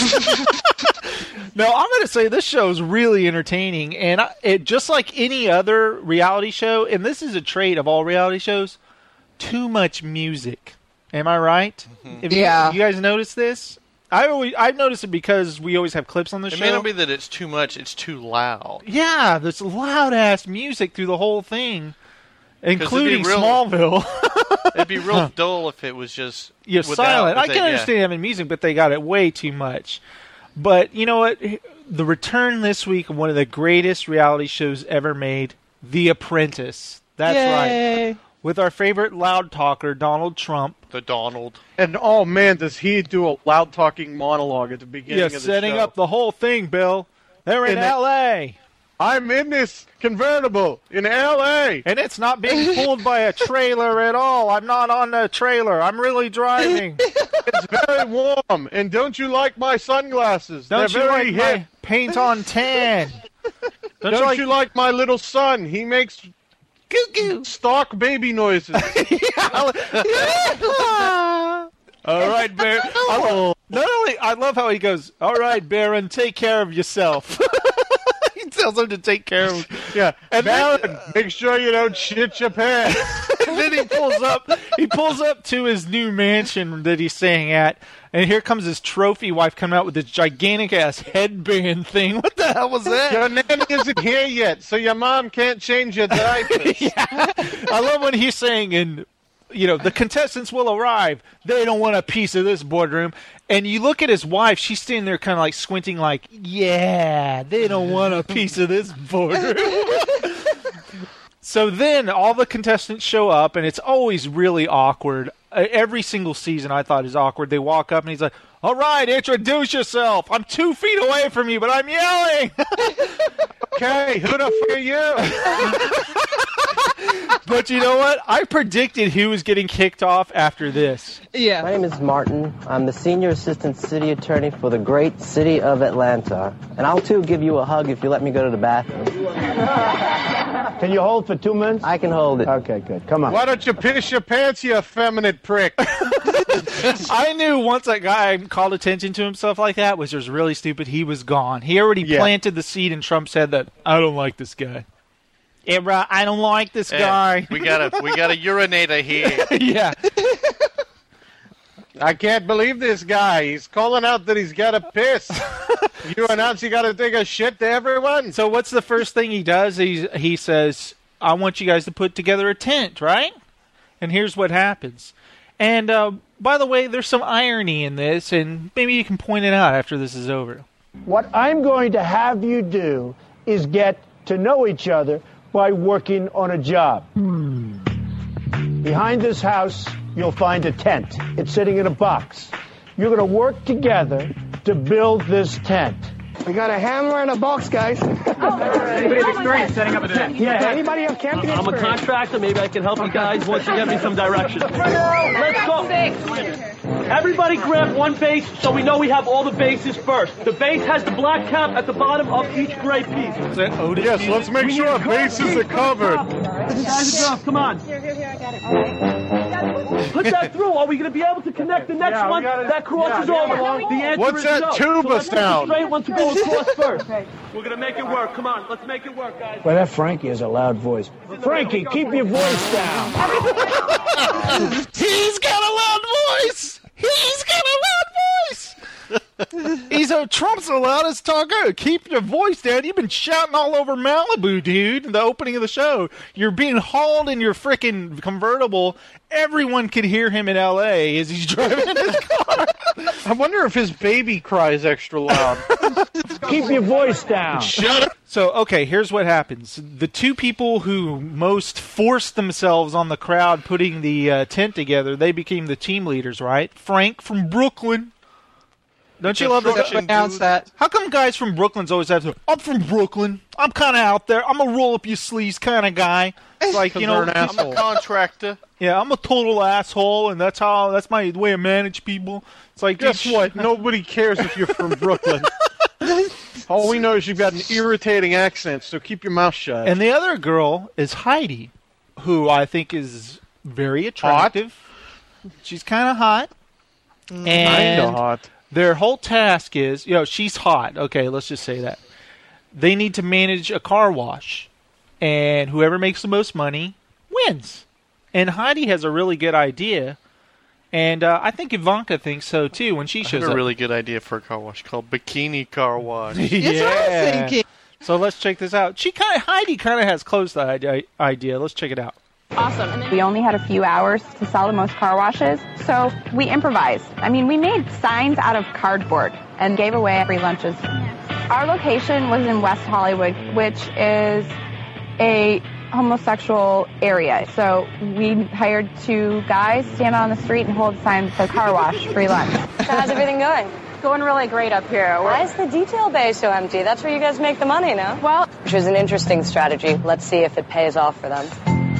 No, I'm going to say this show is really entertaining, and it just like any other reality show, and this is a trait of all reality shows, too much music. Am I right? Mm-hmm. Yeah. You guys notice this? I've noticed it because we always have clips on the It show. may not be that it's too much, it's too loud. Yeah, there's loud ass music through the whole thing, 'Cause it'd be including real- Smallville. It'd be real dull if it was just You're without- silent. I with can it, understand having music, but they got it way too much. But you know what? The return this week of one of the greatest reality shows ever made, The Apprentice. That's Yay. right. With our favorite loud talker, Donald Trump. The Donald. And oh man, does he do a loud talking monologue at the beginning Yeah, of the setting show. up the whole thing, Bill. They're in And L.A. I'm in this convertible in L.A. And it's not being pulled by a trailer at all. I'm not on the trailer. I'm really driving. It's very warm. And don't you like my sunglasses? Don't They're you very like hip. my paint on tan? Don't you like my little son? He makes goo-goo stock baby noises. All right, Baron. Not only, I love how he goes, all right, Baron, take care of yourself. He tells him to take care of him. Yeah. And Baron, make sure you don't shit your pants. And then he pulls up to his new mansion that he's staying at, and here comes his trophy wife coming out with this gigantic ass headband thing. What the hell was that? Your nanny isn't here yet, so your mom can't change your diapers. Yeah. I love when he's saying, and you know, the contestants will arrive. They don't want a piece of this boardroom. And you look at his wife, she's standing there kind of like squinting like, yeah, they don't want a piece of this boardroom. So then all the contestants show up, and it's always really awkward. Every single season I thought is awkward. They walk up, and he's like, all right, introduce yourself. I'm 2 feet away from you, but I'm yelling. Okay, who the fuck are you? But you know what? I predicted who was getting kicked off after this. Yeah. My name is Martin. I'm the Senior Assistant City Attorney for the great city of Atlanta. And I'll, too, give you a hug if you let me go to the bathroom. Can you hold for 2 minutes? I can hold it. Okay, good. Come on. Why don't you piss your pants, you effeminate prick? I knew once that guy called attention to himself like that, which was really stupid, he was gone. He already planted the seed in Trump's head that, I don't like this guy. Yeah, right, I don't like this guy. We got a urinator here. Yeah. I can't believe this guy. He's calling out that he's got to piss. You announce you got to take a shit to everyone? So what's the first thing he does? He says, I want you guys to put together a tent, right? And here's what happens. And by the way, there's some irony in this, and maybe you can point it out after this is over. What I'm going to have you do is get to know each other by working on a job. Behind this house, you'll find a tent. It's sitting in a box. You're going to work together to build this tent. We got a hammer and a box, guys. Anybody have experience setting up a tent? Yeah, anybody have camping I'm a contractor. Maybe I can help you guys once you give me some direction. Let's go. Everybody grab one base so we know we have all the bases first. The base has the black cap at the bottom of each gray piece. Yes, let's make sure our bases are covered. Guys and girls, come on. Here, I got it. All right. Put that through. Are we going to be able to connect the next one that crosses over? The answer What's is that no. tuba So let's get the sound? straight one to go across first. We're going to make it work. Come on, let's make it work, guys. Well, that Frankie has a loud voice. Frankie, keep your voice down. He's got a loud voice! He's got a loud voice! Trump's the loudest talker. Keep your voice down. You've been shouting all over Malibu, dude, in the opening of the show. You're being hauled in your freaking convertible. Everyone could hear him in L.A. as he's driving in his car. I wonder if his baby cries extra loud. Keep your voice down. Shut up. So, okay, here's what happens. The two people who most forced themselves on the crowd putting the tent together, they became the team leaders, right? Frank from Brooklyn. Don't you love to announce that? How come guys from Brooklyn's always have to, I'm from Brooklyn. I'm kind of out there. I'm a roll up your sleeves kind of guy. It's like, you know, I'm a contractor. Yeah, I'm a total asshole, and that's my way of manage people. It's like, guess what? Nobody cares if you're from Brooklyn. All we know is you've got an irritating accent, so keep your mouth shut. And the other girl is Heidi, who I think is very attractive. Hot. She's kind of hot. And kind of hot. Their whole task is, she's hot. Okay, let's just say that. They need to manage a car wash. And whoever makes the most money wins. And Heidi has a really good idea. And I think Ivanka thinks so, too, when she shows up. I have a really good idea for a car wash called Bikini Car Wash. That's what I was thinking. So let's check this out. Heidi kind of has close to the idea. Let's check it out. Awesome. We only had a few hours to sell the most car washes, so we improvised. I mean, we made signs out of cardboard and gave away free lunches. Our location was in West Hollywood, which is a homosexual area. So we hired two guys to stand on the street and hold signs that said car wash, free lunch. So how's everything going? Going really great up here. Why is the detail bay so empty? That's where you guys make the money, no? Well, which is an interesting strategy. Let's see if it pays off for them.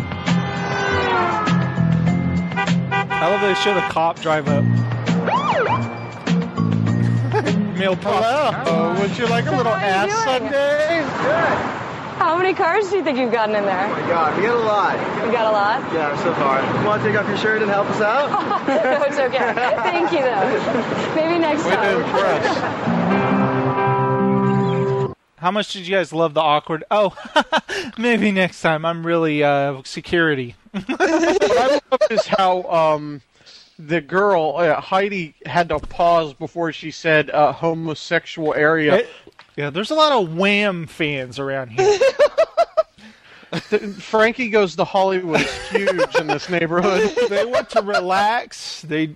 I love they show the cop drive up. Male prop. Hello. Would you like a little ass sundae? Good. How many cars do you think you've gotten in there? Oh my God, we got a lot. You got a lot? Yeah, so far. You want to take off your shirt and help us out? No, it's okay. Thank you, though. Maybe next time. How much did you guys love the awkward? Oh, maybe next time. I'm really security. What I love is how the girl, Heidi, had to pause before she said homosexual area. Yeah, there's a lot of Wham fans around here. Frankie Goes to Hollywood is huge in this neighborhood. They want to relax. Okay,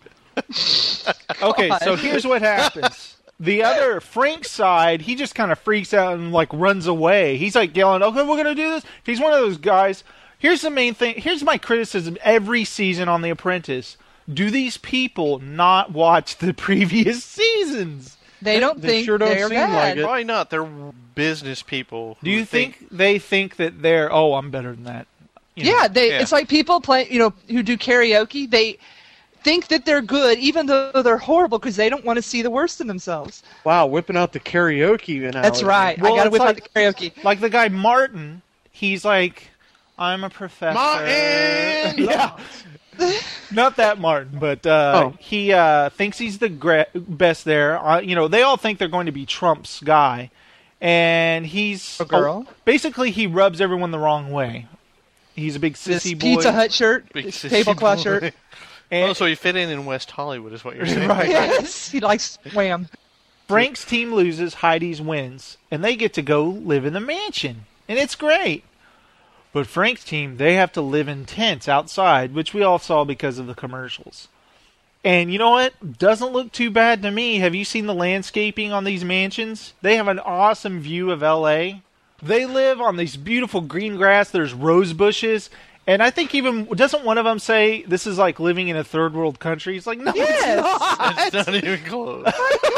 so here's what happens. The other, Frank's side, he just kind of freaks out and runs away. He's yelling, okay, we're going to do this. He's one of those guys. Here's the main thing. Here's my criticism every season on The Apprentice. Do these people not watch the previous seasons? They don't think sure don't they're seem bad. like it. Probably not. They're business people. Do you think they think that they're, I'm better than that? It's like people play, who do karaoke. They think that they're good, even though they're horrible, because they don't want to see the worst in themselves. Wow, whipping out the karaoke analogy. That's right. Well, I got to whip out the karaoke. Like the guy Martin, he's like, I'm a professor. Martin! Yeah. Not that Martin, but he thinks he's the best there. They all think they're going to be Trump's guy. And he's... A girl? Basically, he rubs everyone the wrong way. He's a big sissy boy. Pizza Hut shirt, Big this sissy tablecloth boy. shirt. And, so you fit in West Hollywood is what you're saying. Right. Yes, he likes Wham. Frank's team loses, Heidi's wins, and they get to go live in the mansion. And it's great. But Frank's team, they have to live in tents outside, which we all saw because of the commercials. And you know what? Doesn't look too bad to me. Have you seen the landscaping on these mansions? They have an awesome view of L.A. They live on these beautiful green grass. There's rose bushes. And I think doesn't one of them say this is like living in a third world country? It's like, no, it's not. It's not even close.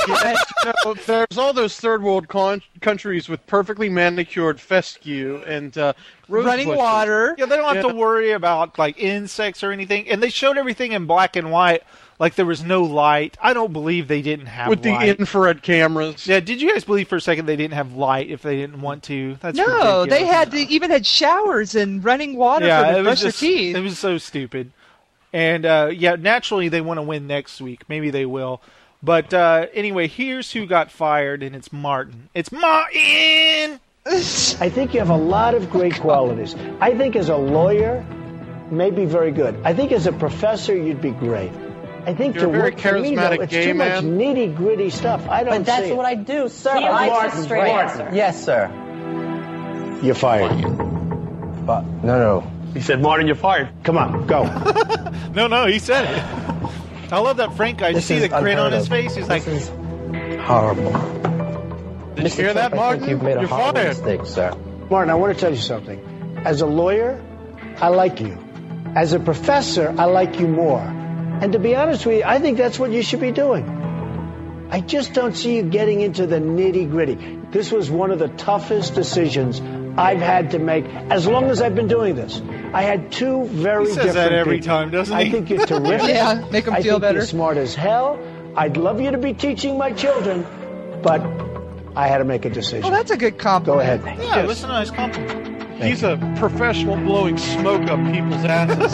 There's all those third world countries with perfectly manicured fescue and rose running bushes. water. Yeah, they don't have to worry about like insects or anything. And they showed everything in black and white, like there was no light. I don't believe they didn't have with light. the infrared cameras. Yeah, did you guys believe for a second they didn't have light if they didn't want to? That's No, ridiculous. they even had showers and running water for to brush their teeth. It was so stupid. And naturally they want to win next week. Maybe they will. But anyway, here's who got fired, and it's Martin. It's Martin! I think you have a lot of great qualities. I think as a lawyer, maybe very good. I think as a professor, you'd be great. I think You're to a very work for me, though, charismatic it's gay too much man. nitty-gritty stuff. I don't But that's see it. what I do, sir. He likes a straight answer. Yes, sir. You're fired. But no. He said, Martin, you're fired. Come on, go. No, he said it. I love that Frank guy. You see the grin on his face? He's like, Horrible. Did you hear that, I Martin? think you've made a You're horrible fired. mistake, sir. Martin, I want to tell you something. As a lawyer, I like you. As a professor, I like you more. And to be honest with you, I think that's what you should be doing. I just don't see you getting into the nitty-gritty. This was one of the toughest decisions I've had to make as long as I've been doing this. I had two very he says different that every people. time, doesn't he? I think you're terrific. Yeah, make them I feel think better. You're smart as hell. I'd love you to be teaching my children, but I had to make a decision. Well, that's a good compliment. Go ahead. yeah, that's a nice compliment. He's a professional blowing smoke up people's asses.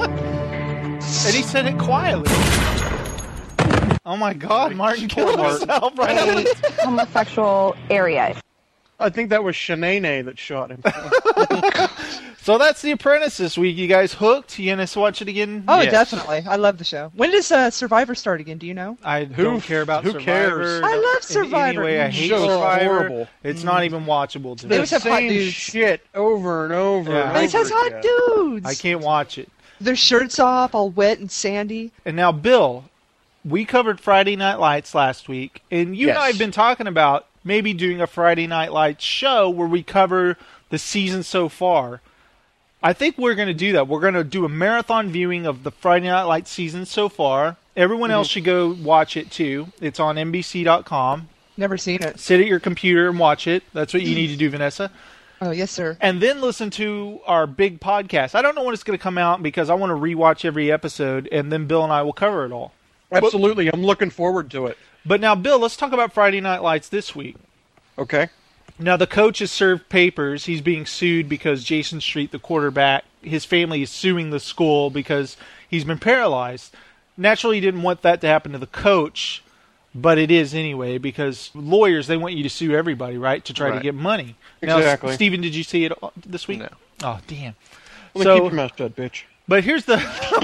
And he said it quietly. Oh my God, Martin killed himself right now. Homosexual area. I think that was Shanae that shot him. So that's The Apprentice this week. You guys hooked? You gonna watch it again? Oh, Yes. definitely. I love the show. When does Survivor start again? Do you know? I don't care about who Survivor. cares? I love In Survivor. any way, I hate Show's Survivor. horrible. It's not even watchable to They me. always have hot Same dudes. shit over and over. Yeah. And But it over says hot again. dudes. I can't watch it. Their shirts off, all wet and sandy. And now, Bill, we covered Friday Night Lights last week, and you and I have been talking about maybe doing a Friday Night Lights show where we cover the season so far. I think we're going to do that. We're going to do a marathon viewing of the Friday Night Lights season so far. Everyone else should go watch it too. It's on NBC.com. Never seen it. Sit at your computer and watch it. That's what you need to do, Vanessa. Oh, yes, sir. And then listen to our big podcast. I don't know when it's going to come out because I want to rewatch every episode, and then Bill and I will cover it all. Absolutely. I'm looking forward to it. But now, Bill, let's talk about Friday Night Lights this week. Okay. Now, the coach has served papers. He's being sued because Jason Street, the quarterback, his family is suing the school because he's been paralyzed. Naturally, he didn't want that to happen to the coach, but it is anyway because lawyers, they want you to sue everybody, right, to try to get money. Exactly. Now, Stephen, did you see it this week? No. Oh, damn. Well, keep your mouth shut, bitch. But here's the...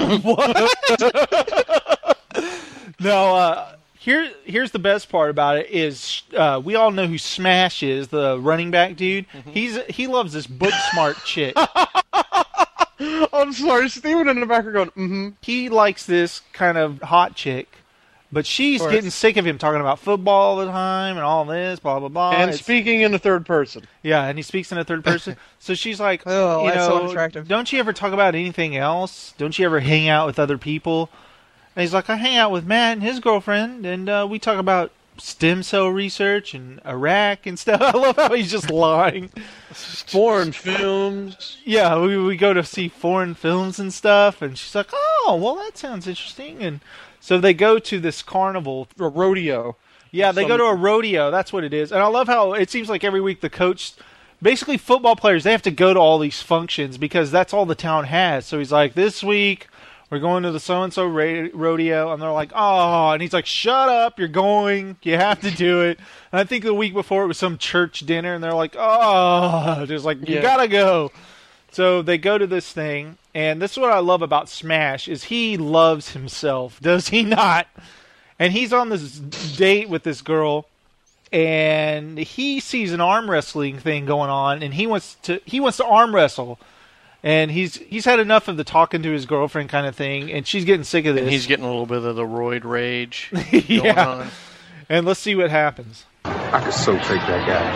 No, here's the best part about it is we all know who Smash is, the running back dude. He loves this Booksmart chick. I'm sorry, Steven in the back are going, mm-hmm. He likes this kind of hot chick, but she's getting sick of him talking about football all the time and all this, blah, blah, blah. And speaking in the third person. Yeah, and he speaks in the third person. So she's like, Oh, you that's know, so unattractive. don't you ever talk about anything else? Don't you ever hang out with other people? And he's like, I hang out with Matt and his girlfriend, and we talk about stem cell research in Iraq and stuff. I love how he's just lying. Foreign films. Yeah, we go to see foreign films and stuff, and she's like, oh, well, that sounds interesting. And so they go to this carnival. A rodeo. Yeah, they go to a rodeo. That's what it is. And I love how it seems like every week the coach... Basically, football players, they have to go to all these functions because that's all the town has. So he's like, this week, we're going to the so-and-so rodeo. And they're like, oh. And he's like, shut up. You're going. You have to do it. And I think the week before it was some church dinner. And they're like, oh. Just like, you got to go. So they go to this thing. And this is what I love about Smash is he loves himself. Does he not? And he's on this date with this girl. And he sees an arm wrestling thing going on, and he wants to arm wrestle, and he's had enough of the talking to his girlfriend kind of thing, and she's getting sick of this. And he's getting a little bit of the roid rage yeah. going on. And let's see what happens. I could so take that guy.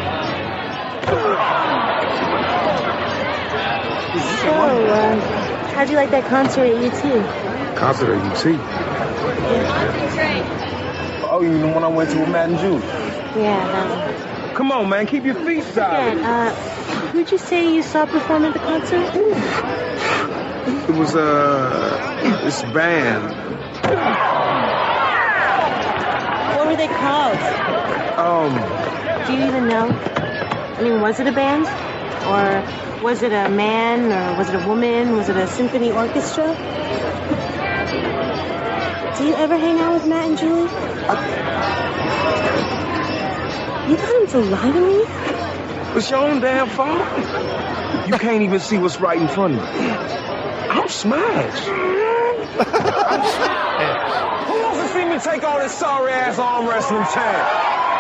So, how'd you like that concert at UT? Concert at UT? Oh, you mean the one I went to with Matt and Julie? Yeah, that one. Come on, man, keep your feet solid. Dad, who'd you say you saw perform at the concert? It was, this band. What were they called? Do you even know? I mean, was it a band? Or was it a man? Or was it a woman? Was it a symphony orchestra? Do you ever hang out with Matt and Julie? You got him to lie to me? It's your own damn fault. You can't even see what's right in front of you. I'm smashed. Who wants to see me take on this sorry-ass arm wrestling champ?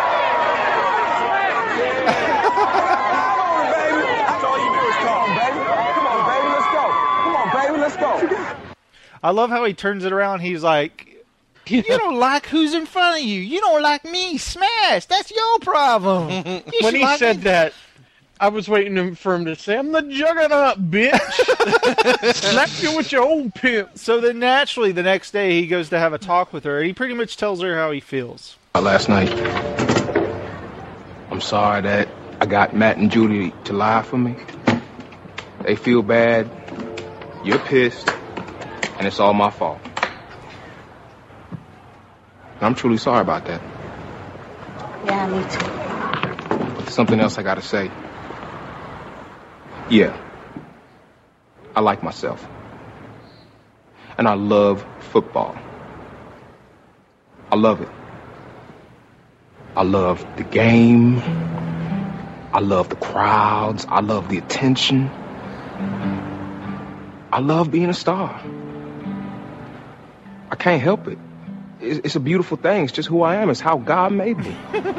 Come on, baby. That's all you do is talk, baby. Come on, baby, let's go. Come on, baby, let's go. I love how he turns it around. He's like, you don't like who's in front of you. You don't like me. Smash. That's your problem. When he said that, I was waiting for him to say, I'm the juggernaut, bitch. Slap you with your old pimp. So then naturally, the next day, he goes to have a talk with her. He pretty much tells her how he feels. Last night, I'm sorry that I got Matt and Judy to lie for me. They feel bad. You're pissed. And it's all my fault. And I'm truly sorry about that. Yeah, me too. But there's something else I gotta say. Yeah. I like myself. And I love football. I love it. I love the game. I love the crowds. I love the attention. I love being a star. I can't help it. It's a beautiful thing. It's just who I am. It's how God made me.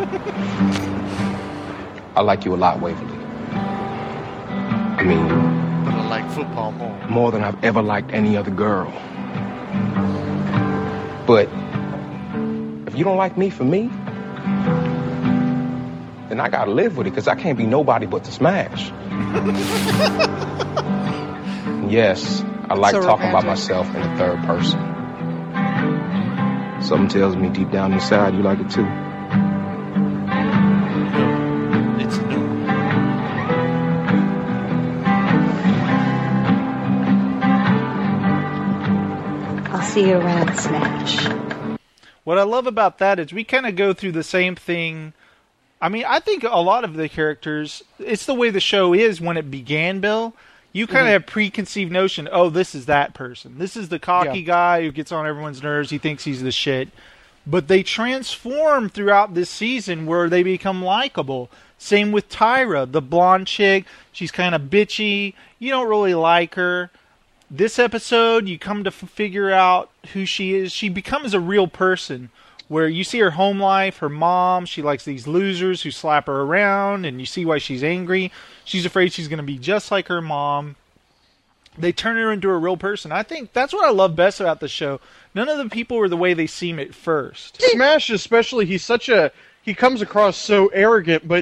I like you a lot, Waverly. I mean... But I like football more. More than I've ever liked any other girl. But if you don't like me for me, then I gotta live with it, because I can't be nobody but to smash. Yes, I like talking about myself in the third person. Something tells me deep down inside you like it too. It's new. I'll see you around, Smash. What I love about that is we kind of go through the same thing. I mean, I think a lot of the characters, it's the way the show is when it began, Bill. You kind of have preconceived notion, oh, this is that person. This is the cocky guy who gets on everyone's nerves. He thinks he's the shit. But they transform throughout this season where they become likable. Same with Tyra, the blonde chick. She's kind of bitchy. You don't really like her. This episode, you come to figure out who she is. She becomes a real person. Where you see her home life, her mom, she likes these losers who slap her around, and you see why she's angry. She's afraid she's going to be just like her mom. They turn her into a real person. I think that's what I love best about the show. None of the people were the way they seem at first. Smash especially, he comes across so arrogant, but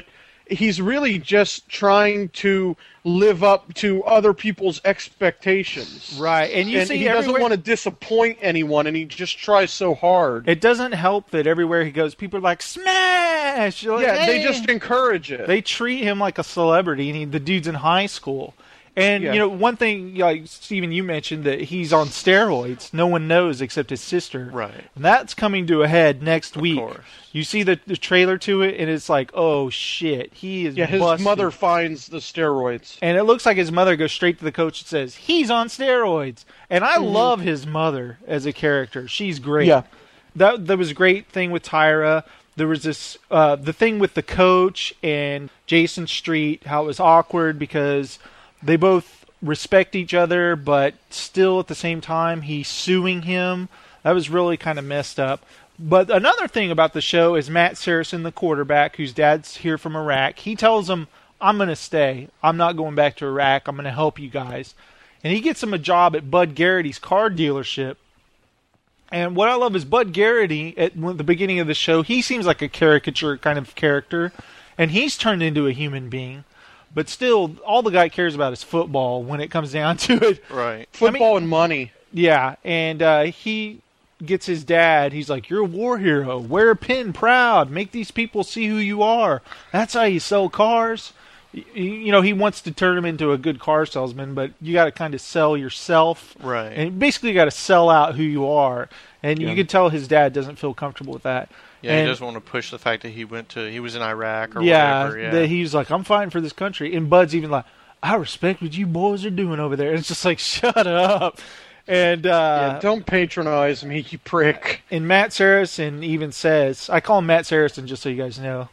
he's really just trying to live up to other people's expectations. Right, and you see he doesn't want to disappoint anyone, and he just tries so hard. It doesn't help that everywhere he goes, people are like, smash! Like, yeah, hey! They just encourage it. They treat him like a celebrity, and the dude's in high school. And, Yeah. you know, one thing, like, Steven, you mentioned that he's on steroids. No one knows except his sister. Right. And that's coming to a head next week. You see the trailer to it, and it's like, oh, shit. He is his busted. mother finds the steroids. And it looks like his mother goes straight to the coach and says, he's on steroids. And I love his mother as a character. She's great. Yeah. That was a great thing with Tyra. There was this, the thing with the coach and Jason Street, how it was awkward because they both respect each other, but still at the same time, he's suing him. That was really kind of messed up. But another thing about the show is Matt Saracen, the quarterback, whose dad's here from Iraq. He tells him, I'm going to stay. I'm not going back to Iraq. I'm going to help you guys. And he gets him a job at Bud Garrity's car dealership. And what I love is Bud Garrity, at the beginning of the show, he seems like a caricature kind of character. And he's turned into a human being. But still, all the guy cares about is football when it comes down to it. Right. Football and money. Yeah, and he gets his dad. He's like, you're a war hero. Wear a pin proud. Make these people see who you are. That's how you sell cars. You know, he wants to turn him into a good car salesman, but you got to kind of sell yourself. Right. And basically you got to sell out who you are. And you can tell his dad doesn't feel comfortable with that. Yeah, and he doesn't want to push the fact that he was in Iraq or yeah, whatever. Yeah, that he's like, I'm fighting for this country. And Bud's even like, I respect what you boys are doing over there. And it's just like, shut up. And don't patronize me, you prick. And Matt Saracen even says, I call him Matt Saracen just so you guys know.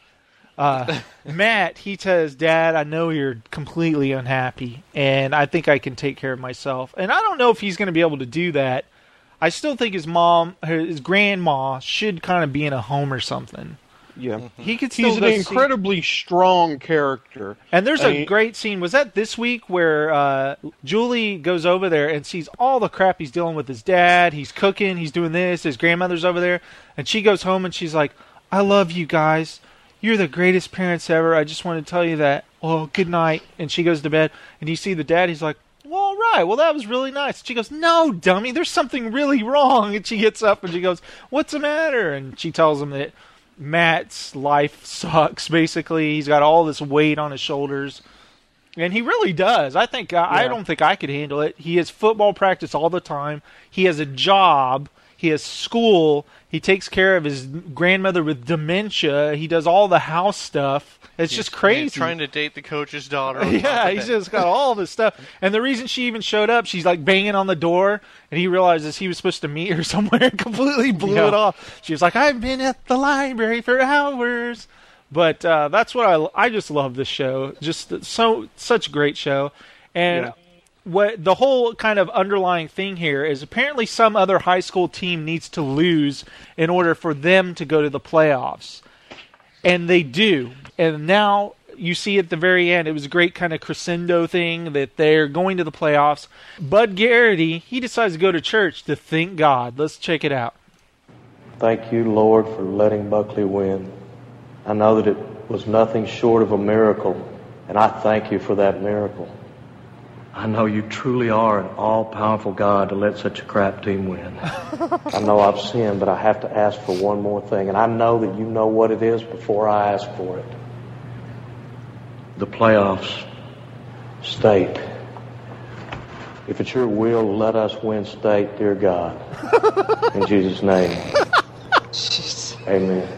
Matt, he says, Dad, I know you're completely unhappy, and I think I can take care of myself. And I don't know if he's going to be able to do that. I still think his grandma should kind of be in a home or something. Yeah. He could still He's an incredibly strong character. And there's a great scene. Was that this week where Julie goes over there and sees all the crap he's dealing with his dad? He's cooking. He's doing this. His grandmother's over there. And she goes home and she's like, I love you guys. You're the greatest parents ever. I just want to tell you that. Oh, good night. And she goes to bed. And you see the dad. He's like, well, all right. Well, that was really nice. She goes, no, dummy. There's something really wrong. And she gets up and she goes, what's the matter? And she tells him that Matt's life sucks, basically. He's got all this weight on his shoulders. And he really does. I think I don't think I could handle it. He has football practice all the time. He has a job. He has school. He takes care of his grandmother with dementia. He does all the house stuff. It's just crazy. He's trying to date the coach's daughter. Yeah, he's just got all this stuff. And the reason she even showed up, she's like banging on the door, and he realizes he was supposed to meet her somewhere and completely blew it off. She was like, I've been at the library for hours. But that's what I just love this show. Just such a great show. And what the whole kind of underlying thing here is apparently some other high school team needs to lose in order for them to go to the playoffs. And they do. And now you see at the very end, it was a great kind of crescendo thing that they're going to the playoffs. Bud Garrity, he decides to go to church to thank God. Let's check it out. Thank you, Lord, for letting Buckley win. I know that it was nothing short of a miracle, and I thank you for that miracle. I know you truly are an all-powerful God to let such a crap team win. I know I've sinned, but I have to ask for one more thing, and I know that you know what it is before I ask for it. The playoffs. State. If it's your will, let us win state, dear God. In Jesus' name. Amen.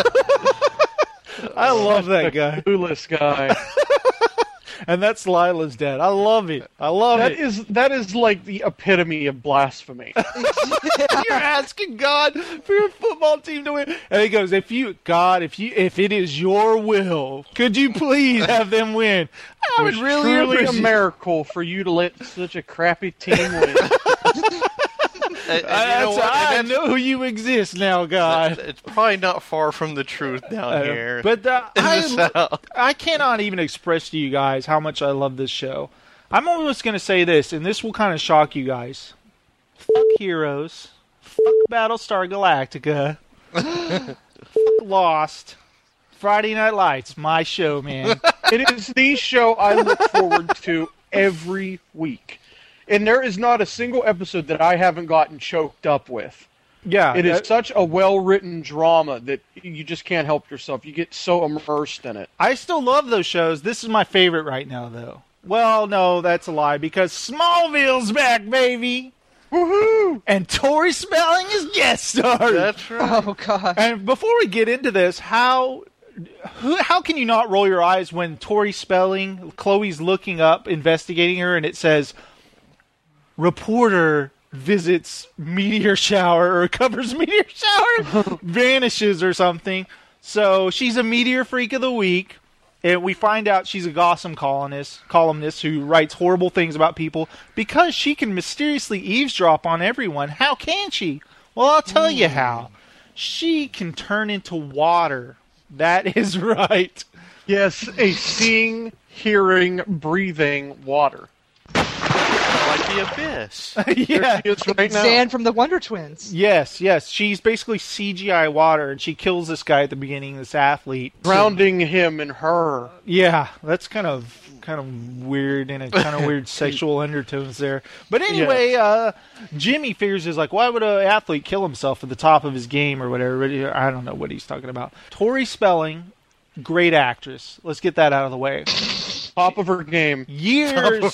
I love that guy. Clueless guy. And that's Lila's dad. I love it. I love it. That is like the epitome of blasphemy. You're asking God for your football team to win. And he goes, if it is your will, could you please have them win? I would really truly appreciate a miracle for you to let such a crappy team win. I know you exist now, God. It's probably not far from the truth down here. But I cannot even express to you guys how much I love this show. I'm almost going to say this, and this will kind of shock you guys. Fuck Heroes. Fuck Battlestar Galactica. Fuck Lost. Friday Night Lights, my show, man. It is the show I look forward to every week. And there is not a single episode that I haven't gotten choked up with. Yeah. It is such a well-written drama that you just can't help yourself. You get so immersed in it. I still love those shows. This is my favorite right now, though. Well, no, that's a lie, because Smallville's back, baby! Woohoo! And Tori Spelling is guest star. That's right. Oh, God. And before we get into this, how can you not roll your eyes when Tori Spelling, Chloe's looking up, investigating her, and it says, reporter visits meteor shower, or covers meteor shower, vanishes or something. So she's a meteor freak of the week. And we find out she's a Gotham columnist who writes horrible things about people because she can mysteriously eavesdrop on everyone. How can she? Well, I'll tell you how. She can turn into water. That is right. Yes, a seeing, hearing, breathing water. Like the Abyss. Yeah. There she is right now. Zan from the Wonder Twins. Yes. She's basically CGI water, and she kills this guy at the beginning, this athlete. Drowning him in her. Yeah, that's kind of weird, and a kind of weird sexual undertones there. But anyway, Jimmy figures is like, why would an athlete kill himself at the top of his game or whatever? I don't know what he's talking about. Tori Spelling, great actress. Let's get that out of the way. Top of her game. Years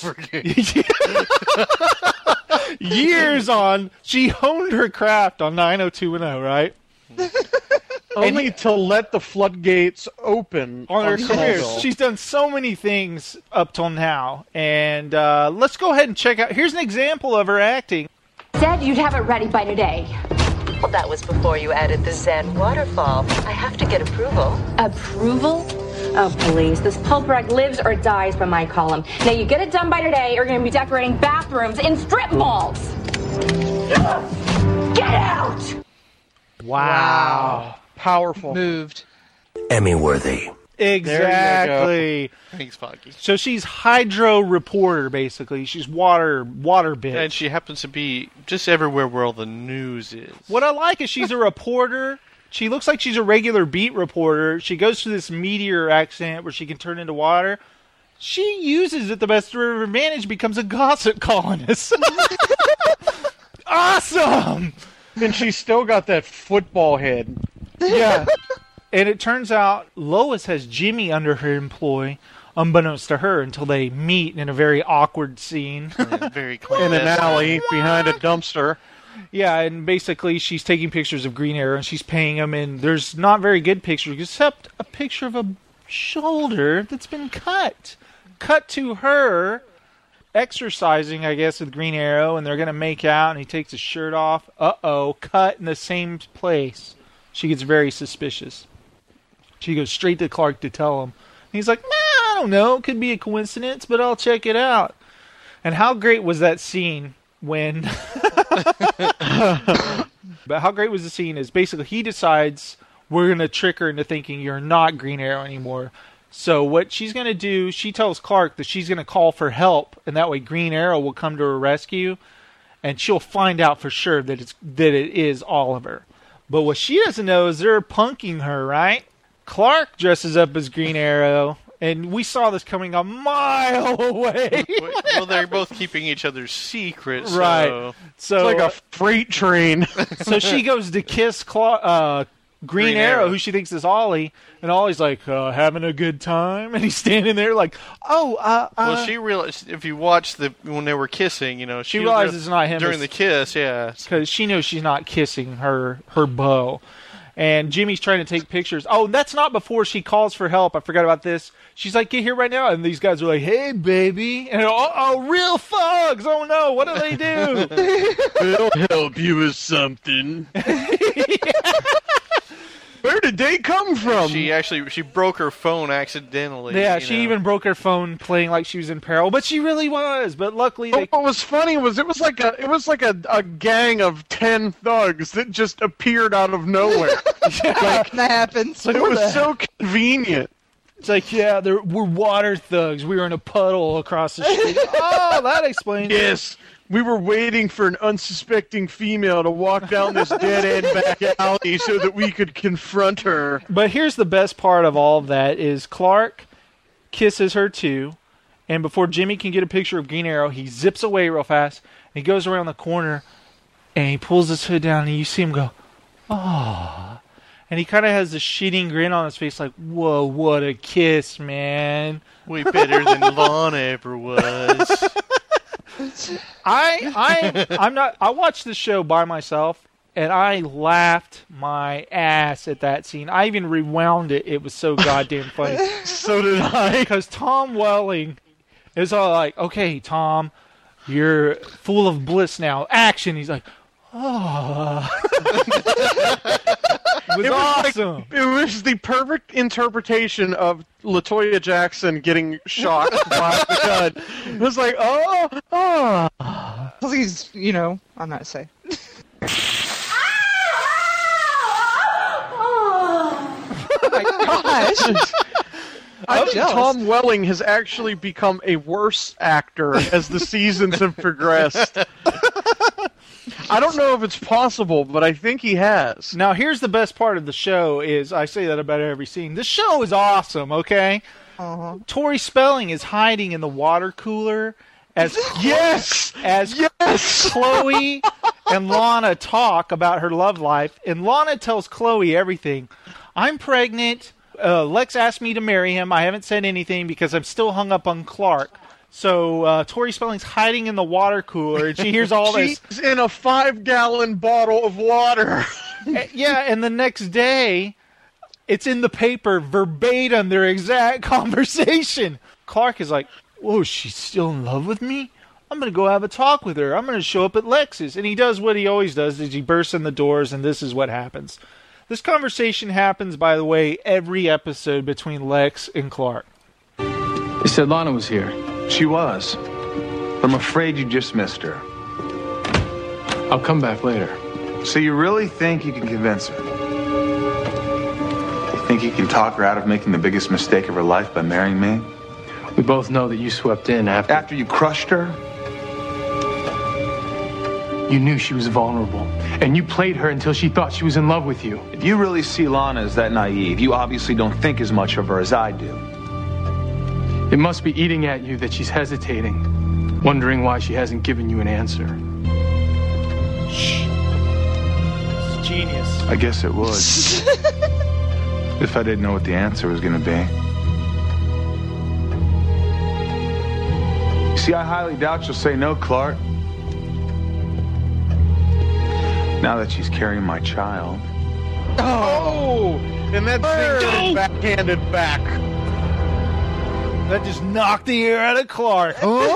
on, she honed her craft on 90210, right? Only to let the floodgates open on her career. Smallville. She's done so many things up till now. And let's go ahead and check out. Here's an example of her acting. Said you'd have it ready by today. Well, that was before you added the Zen waterfall. I have to get approval. Approval? Oh, please. This pulp rag lives or dies by my column. Now, you get it done by today, you're going to be decorating bathrooms in strip malls. Get out! Wow. Powerful. Moved. Emmy-worthy. Exactly. Thanks, Foggy. So she's hydro reporter, basically. She's water bitch. And she happens to be just everywhere where all the news is. What I like is she's a reporter. She looks like she's a regular beat reporter. She goes through this meteor accident where she can turn into water. She uses it the best to her advantage, becomes a gossip columnist. Awesome! And she's still got that football head. Yeah. And it turns out Lois has Jimmy under her employ, unbeknownst to her, until they meet in a very awkward scene. Very in an alley behind a dumpster. Yeah, and basically she's taking pictures of Green Arrow and she's paying him, and there's not very good pictures except a picture of a shoulder that's been cut. Cut to her exercising, I guess, with Green Arrow, and they're going to make out, and he takes his shirt off. Uh-oh, cut in the same place. She gets very suspicious. She goes straight to Clark to tell him. And he's like, I don't know, it could be a coincidence, but I'll check it out. And how great was that scene when... But how great was the scene is basically he decides we're going to trick her into thinking you're not Green Arrow anymore. So what she's going to do, she tells Clark that she's going to call for help, and that way Green Arrow will come to her rescue, and she'll find out for sure that it is Oliver. But what she doesn't know is they're punking her, right? Clark dresses up as Green Arrow, and we saw this coming a mile away. Well, they're both keeping each other's secrets. Right. So it's like a freight train. So she goes to kiss Green Arrow, who she thinks is Ollie, and Ollie's like, having a good time? And he's standing there like, well, she realized, if you watch when they were kissing, she realizes it's not him. During the kiss, yeah. Because she knows she's not kissing her beau. And Jimmy's trying to take pictures. Oh, that's not before she calls for help. I forgot about this. She's like, get here right now. And these guys are like, hey, baby. And real thugs. Oh, no. What do they do? We'll help you with something. Where did they come from? She broke her phone accidentally. Yeah, she even broke her phone playing like she was in peril, but she really was. But luckily, what was funny was it was like a gang of 10 thugs that just appeared out of nowhere. That happens. It was so convenient. It's like, yeah, we're water thugs. We were in a puddle across the street. Oh, that explains. Yes, We were waiting for an unsuspecting female to walk down this dead-end back alley so that we could confront her. But here's the best part of all of that is Clark kisses her too, and before Jimmy can get a picture of Green Arrow, he zips away real fast, and he goes around the corner, and he pulls his hood down, and you see him go, "Oh," and he kind of has this shitting grin on his face, like, "Whoa, what a kiss, man! Way better than Lana ever was." I watched the show by myself, and I laughed my ass at that scene. I even rewound it. It was so goddamn funny. So did I. Because Tom Welling is all like, "Okay, Tom, you're full of bliss now. Action." He's like, "Oh." It was awesome. It was the perfect interpretation of LaToya Jackson getting shocked by the gun. It was like, oh. Please, I'm not saying. Oh my gosh. Tom Welling has actually become a worse actor as the seasons have progressed. I don't know if it's possible, but I think he has. Now, here's the best part of the show is, I say that about every scene, the show is awesome, okay? Tori Spelling is hiding in the water cooler as Chloe and Lana talk about her love life, and Lana tells Chloe everything. "I'm pregnant. Lex asked me to marry him. I haven't said anything because I'm still hung up on Clark." So Tori Spelling's hiding in the water cooler, and she hears all this. She's in a 5-gallon bottle of water. Yeah, and the next day, it's in the paper verbatim, their exact conversation. Clark is like, "Whoa, she's still in love with me? I'm going to go have a talk with her. I'm going to show up at Lex's." And he does what he always does, is he bursts in the doors, and this is what happens. This conversation happens, by the way, every episode between Lex and Clark. You said Lana was here. She was. But I'm afraid you just missed her. I'll come back later. So you really think you can convince her? You think you can talk her out of making the biggest mistake of her life by marrying me? We both know that you swept in after you crushed her? You knew she was vulnerable, and you played her until she thought she was in love with you. If you really see Lana as that naive, you obviously don't think as much of her as I do. It must be eating at you that she's hesitating, wondering why she hasn't given you an answer. Shh. It's genius. I guess it would. If I didn't know what the answer was going to be. See, I highly doubt she'll say no, Clark. Now that she's carrying my child. Oh! And that thing backhanded back. That just knocked the air out of Clark.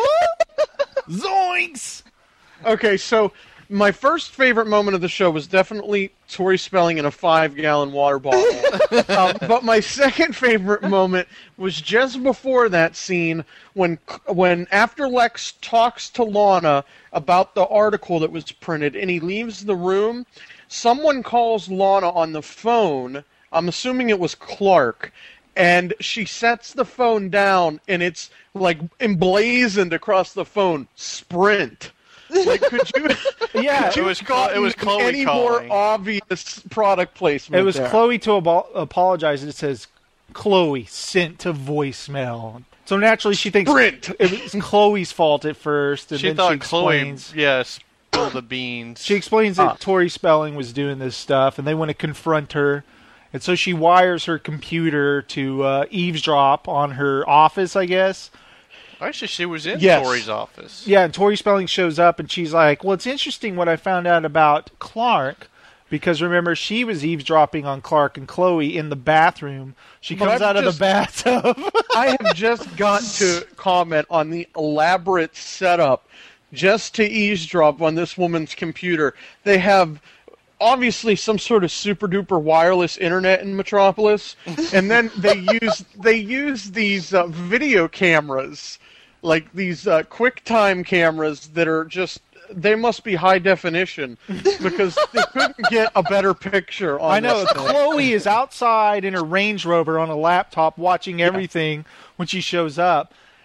Zoinks! Okay, so my first favorite moment of the show was definitely Tori Spelling in a 5-gallon water bottle. But my second favorite moment was just before that scene when after Lex talks to Lana about the article that was printed and he leaves the room, someone calls Lana on the phone. I'm assuming it was Clark. And she sets the phone down, and it's like emblazoned across the phone, "Sprint." Like, could you? Yeah, could you it was Chloe any calling. more obvious product placement? It was there? Chloe to apologize. It says, "Chloe sent to voicemail." So naturally, she thinks Sprint. It was Chloe's fault at first, and She then thought she explains. Chloe, spilled the beans. She explains that Tori Spelling was doing this stuff, and they want to confront her. And so she wires her computer to eavesdrop on her office, I guess. Actually, she was in Yes. Tori's office. Yeah, and Tori Spelling shows up, and she's like, "Well, it's interesting what I found out about Clark, because remember, she was eavesdropping on Clark and Chloe in the bathroom. She But comes I've out of the bathtub." I have just got to comment on the elaborate setup just to eavesdrop on this woman's computer. They have obviously some sort of super duper wireless internet in Metropolis, and then they use these video cameras, like these QuickTime cameras that are just, they must be high definition because they couldn't get a better picture on I know. this thing. Chloe is outside in her Range Rover on a laptop watching everything when she shows up.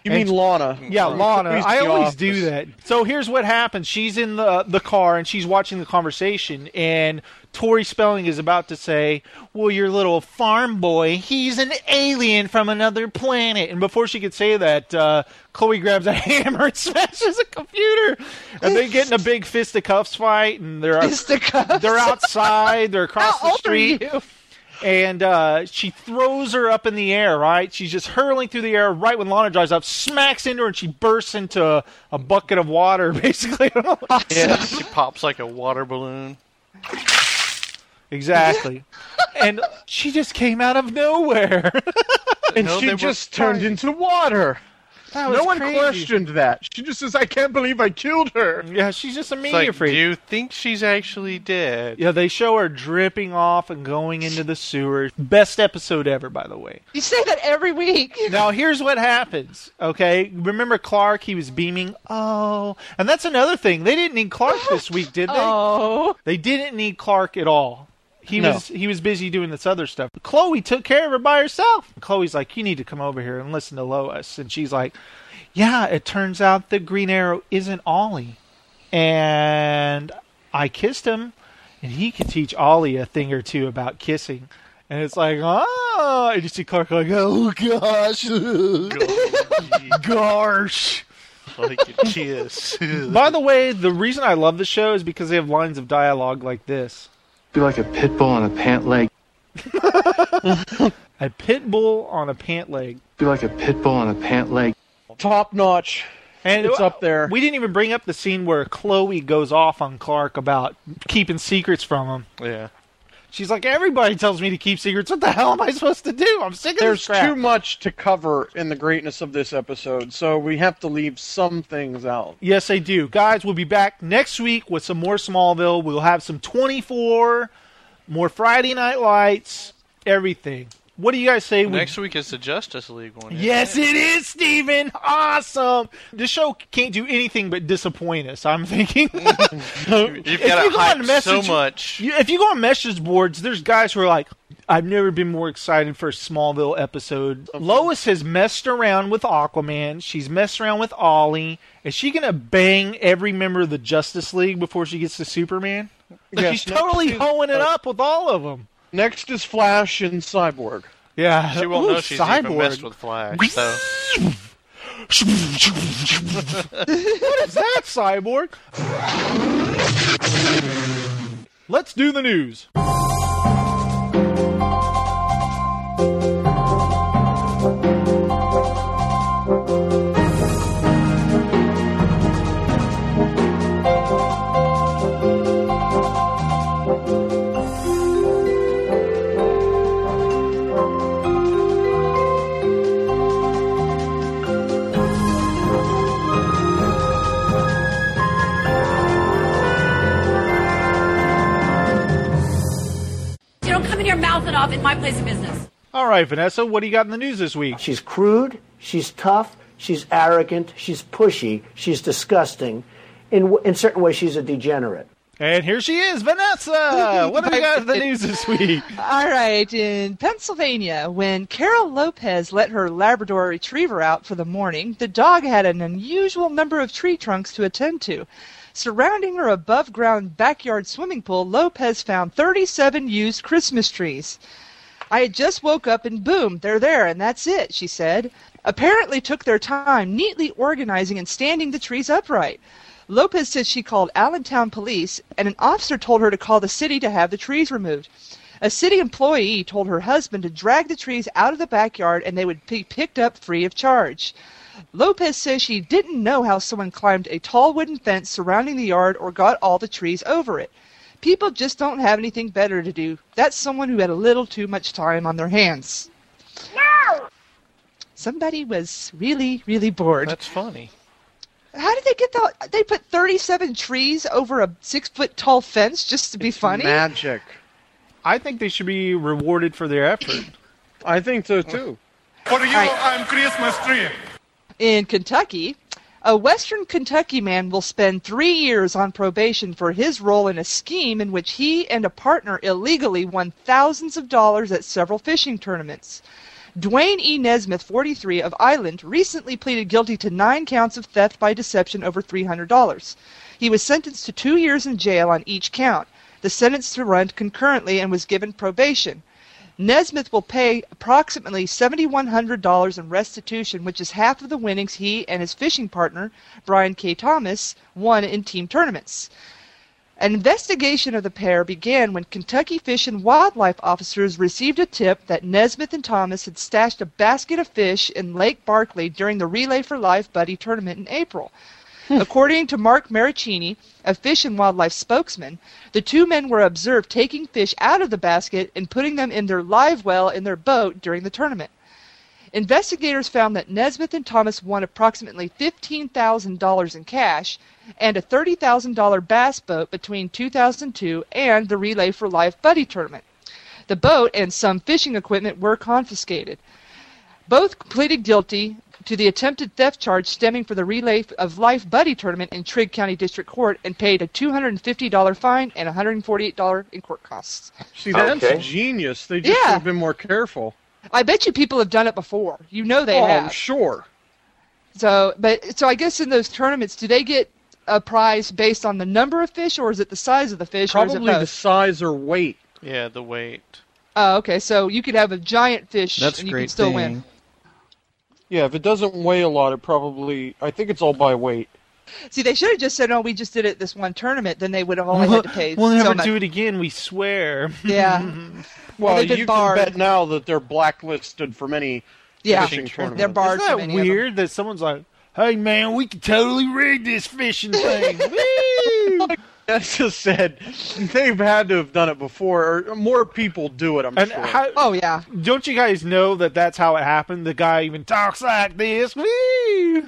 You mean Lana? Yeah, Lana. Please, I the always office. do that. So here's what happens. She's in the car, and she's watching the conversation, and Tori Spelling is about to say, well, your little farm boy, he's an alien from another planet. And before she could say that, Chloe grabs a hammer and smashes a computer. And they get in a big fisticuffs fight, and they're outside, they're across the street. How old are you? And she throws her up in the air, right? She's just hurling through the air right when Lana drives up, smacks into her, and she bursts into a bucket of water, basically. Yeah, she pops like a water balloon. Exactly. And she just came out of nowhere. And she just turned into water. No one crazy. questioned that. She just says, I can't believe I killed her. Yeah, she's just a It's media like, freak. do you think she's actually dead? Yeah, they show her dripping off and going into the sewer. Best episode ever, by the way. You say that every week. Now, here's what happens, okay? Remember Clark? He was beaming. Oh. And that's another thing. They didn't need Clark this week, did they? Oh. They didn't need Clark at all. He No. was busy doing this other stuff. Chloe took care of her by herself. Chloe's like, you need to come over here and listen to Lois. And she's like, yeah, it turns out that Green Arrow isn't Ollie. And I kissed him, and he could teach Ollie a thing or two about kissing. And it's like, oh, and you see Clark like, oh, gosh. Gosh. Like a kiss. By the way, the reason I love the show is because they have lines of dialogue like this. Be like a pit bull on a pant leg. A pit bull on a pant leg. Be like a pit bull on a pant leg. Top notch. And it's up there. We didn't even bring up the scene where Chloe goes off on Clark about keeping secrets from him. Yeah. She's like, everybody tells me to keep secrets. What the hell am I supposed to do? I'm sick of There's this crap. too much to cover in the greatness of this episode, so we have to leave some things out. Yes, I do. Guys, we'll be back next week with some more Smallville. We'll have some 24, more Friday Night Lights, everything. What do you guys say? Next week is the Justice League one. isn't Yes, it? it is, Steven! Awesome! This show can't do anything but disappoint us, I'm thinking. You've got to hype so much. If you go on message boards, there's guys who are like, I've never been more excited for a Smallville episode. Lois has messed around with Aquaman. She's messed around with Ollie. Is she going to bang every member of the Justice League before she gets to Superman? Yes, She's totally hoeing it up with all of them. Next is Flash and Cyborg. Yeah. She won't Ooh, know she's Cyborg. even messed with Flash, though. What is that, Cyborg? Let's do the news. You don't come in here mouthing off in my place of business. All right, Vanessa, what do you got in the news this week? She's crude, she's tough, she's arrogant, she's pushy, she's disgusting. In certain ways, she's a degenerate. And here she is, Vanessa! What do we got in the news this week? All right, in Pennsylvania, when Carol Lopez let her Labrador Retriever out for the morning, the dog had an unusual number of tree trunks to attend to. Surrounding her above-ground backyard swimming pool, Lopez found 37 used Christmas trees. I had just woke up and boom, they're there, and that's it, she said. Apparently took their time neatly organizing and standing the trees upright. Lopez said she called Allentown police, and an officer told her to call the city to have the trees removed. A city employee told her husband to drag the trees out of the backyard and they would be picked up free of charge. Lopez says she didn't know how someone climbed a tall wooden fence surrounding the yard or got all the trees over it. People just don't have anything better to do. That's someone who had a little too much time on their hands. No! Somebody was really, really bored. That's funny. How did they get that? They put 37 trees over a 6-foot-tall fence just to be funny? Magic. I think they should be rewarded for their effort. I think so, too. For you, I'm Christmas tree. In Kentucky, a Western Kentucky man will spend 3 years on probation for his role in a scheme in which he and a partner illegally won thousands of dollars at several fishing tournaments. Dwayne E. Nesmith, 43, of Island, recently pleaded guilty to 9 counts of theft by deception over $300. He was sentenced to 2 years in jail on each count. The sentence to run concurrently and was given probation. Nesmith will pay approximately $7,100 in restitution, which is half of the winnings he and his fishing partner, Brian K. Thomas, won in team tournaments. An investigation of the pair began when Kentucky Fish and Wildlife officers received a tip that Nesmith and Thomas had stashed a basket of fish in Lake Barkley during the Relay for Life Buddy tournament in April. According to Mark Maricini, a Fish and Wildlife spokesman, the 2 men were observed taking fish out of the basket and putting them in their live well in their boat during the tournament. Investigators found that Nesmith and Thomas won approximately $15,000 in cash and a $30,000 bass boat between 2002 and the Relay for Life Buddy tournament. The boat and some fishing equipment were confiscated. Both pleaded guilty to the attempted theft charge stemming from the Relay of Life Buddy tournament in Trigg County District Court and paid a $250 fine and $148 in court costs. See, that's genius. They just should have been more careful. I bet you people have done it before. You know they have. I'm sure. So I guess in those tournaments, do they get a prize based on the number of fish, or is it the size of the fish? Probably or is it both? the size or weight. Yeah, the weight. Oh, okay. So you could have a giant fish That's and a you great can still thing. win. Yeah, if it doesn't weigh a lot, I think it's all by weight. See, they should have just said, "Oh, we just did it this one tournament." Then they would have only had to pay. We'll so never much. do it again, we swear. Yeah. Well, they've been you barred. can bet now that they're blacklisted from any fishing tournament. They're barred Isn't from that any of them. weird that someone's like, "Hey man, we can totally rig this fishing thing." Woo! That's just said they've had to have done it before, or more people do it, I'm And sure. Oh yeah. Don't you guys know that that's how it happened? The guy even talks like this. Woo!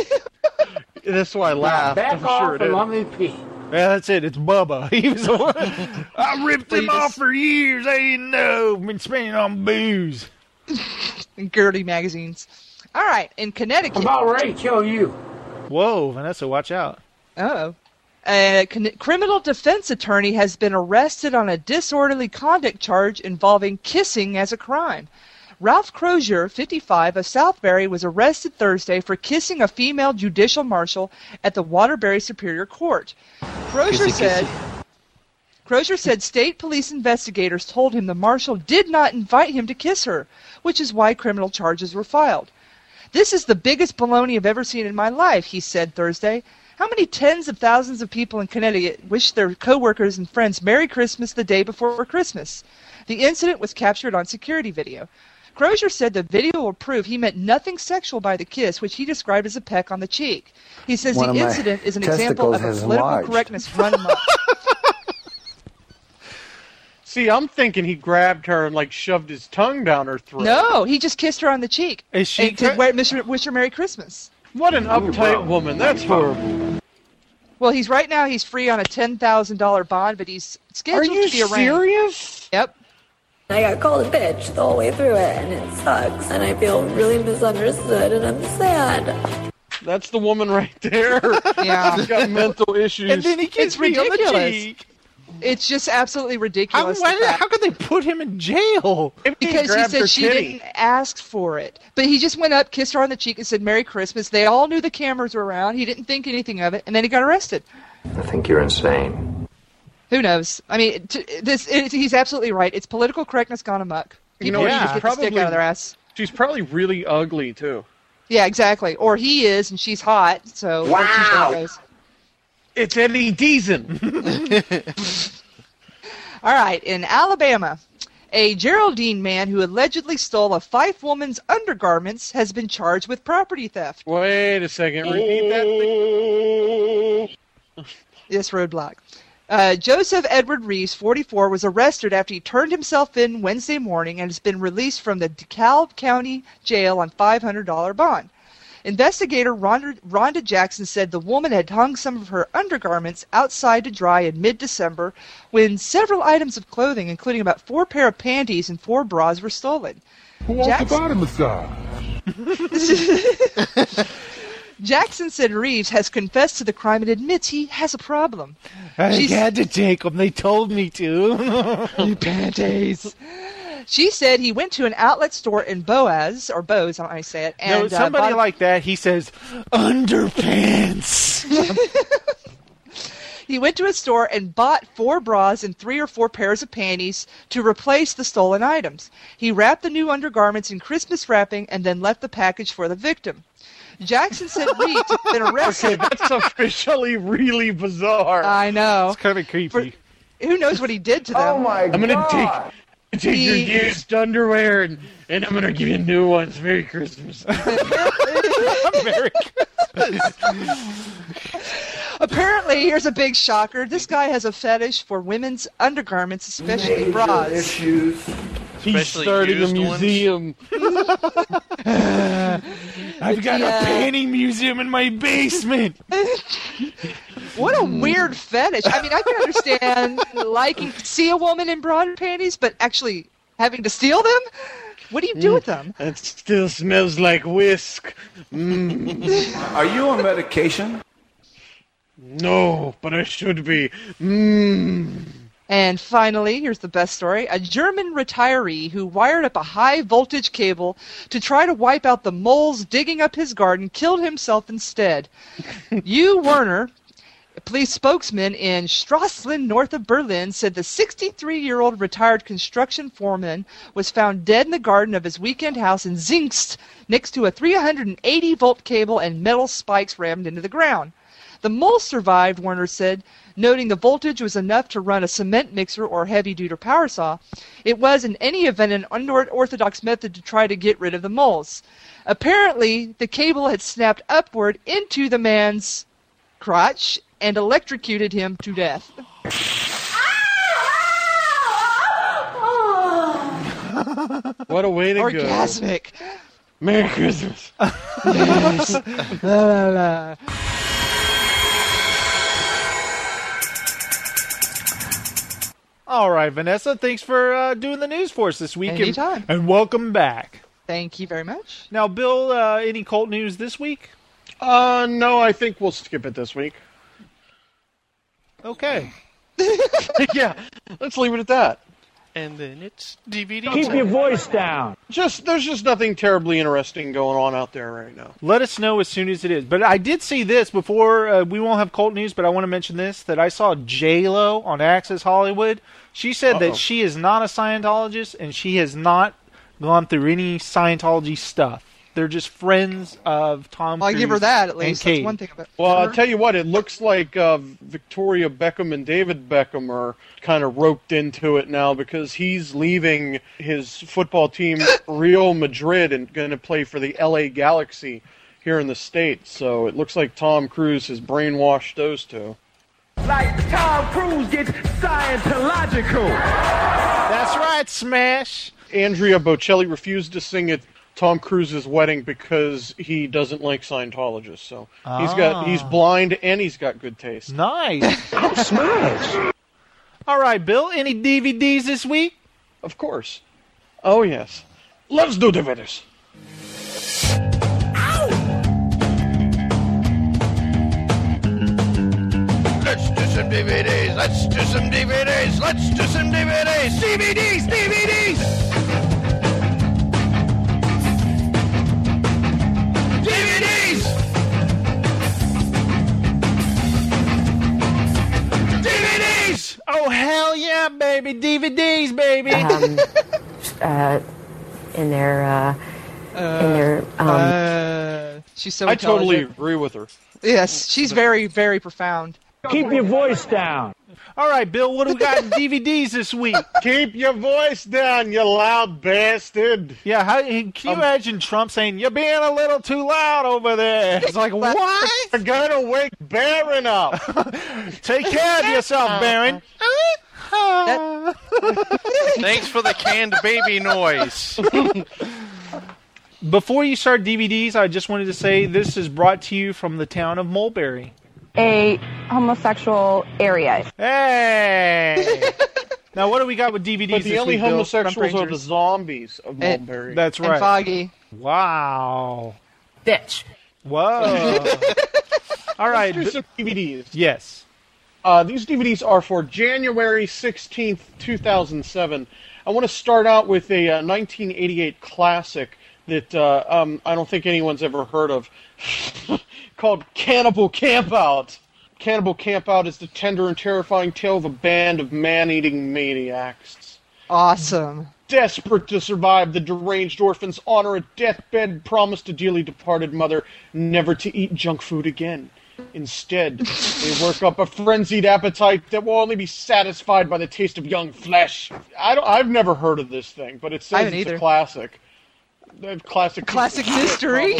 That's why I laughed. I'm sure it is. Yeah, that's it. It's Bubba. He was the one. I ripped him off for years. I didn't know. Been spending on booze. And Gertie magazines. All right, in Connecticut. I'm about ready to kill you. Whoa, Vanessa, watch out. Uh-oh. A criminal defense attorney has been arrested on a disorderly conduct charge involving kissing as a crime. Ralph Crozier, 55, of Southbury, was arrested Thursday for kissing a female judicial marshal at the Waterbury Superior Court. Crozier said state police investigators told him the marshal did not invite him to kiss her, which is why criminal charges were filed. "This is the biggest baloney I've ever seen in my life," he said Thursday. "How many tens of thousands of people in Connecticut wish their coworkers and friends Merry Christmas the day before Christmas?" The incident was captured on security video. Crozier said the video will prove he meant nothing sexual by the kiss, which he described as a peck on the cheek. He says the incident is an example of a political correctness run amok. See, I'm thinking he grabbed her and shoved his tongue down her throat. No, he just kissed her on the cheek. Is she and to wish her Merry Christmas. What an uptight woman. That's horrible. Well, he's free on a $10,000 bond, but he's scheduled to be arraigned. Are you serious? Yep. I got called a bitch the whole way through it, and it sucks, and I feel really misunderstood, and I'm sad. That's the woman right there. Yeah. She's got mental issues. And then he kissed me on the ridiculous. cheek. It's just absolutely ridiculous. How could they put him in jail? Because he said she didn't ask for it. But he just went up, kissed her on the cheek, and said Merry Christmas. They all knew the cameras were around. He didn't think anything of it, and then he got arrested. I think you're insane. Who knows? I mean, he's absolutely right. It's political correctness gone amok. People need to get the stick out of their ass. She's probably really ugly, too. Yeah, exactly. Or he is, and she's hot, so... Wow! It's Eddie Deason. All right, in Alabama, a Geraldine man who allegedly stole a Fife woman's undergarments has been charged with property theft. Wait a second. Repeat that thing. Yes, roadblock. Joseph Edward Reeves, 44, was arrested after he turned himself in Wednesday morning and has been released from the DeKalb County Jail on $500 bond. Investigator Rhonda Jackson said the woman had hung some of her undergarments outside to dry in mid-December when several items of clothing, including about 4 pair of panties and 4 bras, were stolen. Who wants a body massage? Jackson said Reeves has confessed to the crime and admits he has a problem. I had to take them. They told me to. You panties. She said he went to an outlet store in Bose, I might say it. And, no, somebody like that, he says, underpants. He went to a store and bought 4 bras and 3 or 4 pairs of panties to replace the stolen items. He wrapped the new undergarments in Christmas wrapping and then left the package for the victim. Jackson said Reed had been arrested. Okay, that's officially really bizarre. I know. It's kind of creepy. Who knows what he did to them? Oh my I'm gonna God. take your used underwear and I'm gonna give you new ones. Merry Christmas. Merry Christmas. Apparently, here's a big shocker. This guy has a fetish for women's undergarments, especially bras. Issues. He's starting a museum. I've got a panty museum in my basement. What a weird fetish. I mean, I can understand liking to see a woman in bra and panties, but actually having to steal them? What do you do with them? It still smells like whisk. Are you on medication? No, but I should be. And finally, here's the best story. A German retiree who wired up a high-voltage cable to try to wipe out the moles digging up his garden killed himself instead. Hugh Werner, a police spokesman in Strassland, north of Berlin, said the 63-year-old retired construction foreman was found dead in the garden of his weekend house in Zingst next to a 380-volt cable and metal spikes rammed into the ground. The mole survived, Werner said, noting the voltage was enough to run a cement mixer or heavy-duty power saw. It was, in any event, an unorthodox method to try to get rid of the moles. Apparently, the cable had snapped upward into the man's crotch and electrocuted him to death. What a way to Orgasmic. go. Merry Christmas. Yes. La, la, la. All right, Vanessa, thanks for doing the news for us this week. Anytime. And welcome back. Thank you very much. Now, Bill, any cult news this week? No, I think we'll skip it this week. Okay. Yeah, let's leave it at that. And then it's DVD. Keep your voice down. There's just nothing terribly interesting going on out there right now. Let us know as soon as it is. But I did see this before. We won't have cult news, but I want to mention this, that I saw J-Lo on Access Hollywood. She said that she is not a Scientologist, and she has not gone through any Scientology stuff. They're just friends of Tom Cruise. I'll give her that, at least. That's one thing about Well, I'll tell you what, it looks like Victoria Beckham and David Beckham are kind of roped into it now because he's leaving his football team, Real Madrid, and going to play for the LA Galaxy here in the States. So it looks like Tom Cruise has brainwashed those two. Like Tom Cruise gets Scientological. That's right, Smash. Andrea Bocelli refused to sing at Tom Cruise's wedding because he doesn't like Scientologists. So he's blind and he's got good taste. Nice. Smash. All right, Bill, any DVDs this week? Of course. Oh, yes. Let's do DVDs. Let's do some DVDs. Let's do some DVDs. Let's do some DVDs. DVDs. DVDs. DVDs. DVDs. Oh, hell yeah, baby. DVDs, baby. In their she's so I totally intelligent. agree with her. Yes, she's very, very profound. Keep your voice down. All right, Bill, what do we got in DVDs this week? Keep your voice down, you loud bastard. Yeah, can you imagine Trump saying, you're being a little too loud over there? It's like, what? You're gonna wake Barron up. Take care of yourself, Barron. Thanks for the canned baby noise. Before you start DVDs, I just wanted to say this is brought to you from the town of Mulberry. A homosexual area. Hey! Now, what do we got with DVDs But the this only week, Bill? homosexuals are the zombies of Mulberry. That's right. And Foggy. Wow. bitch. Whoa. All right. Let's do some DVDs. Yes. These DVDs are for January 16th, 2007. I want to start out with a 1988 classic that I don't think anyone's ever heard of, called Cannibal Campout. Cannibal Campout is the tender and terrifying tale of a band of man-eating maniacs. Awesome. Desperate to survive, the deranged orphans honor a deathbed and promise to dearly departed mother never to eat junk food again. Instead, they work up a frenzied appetite that will only be satisfied by the taste of young flesh. I've never heard of this thing, but it says it's a classic. Classic mystery.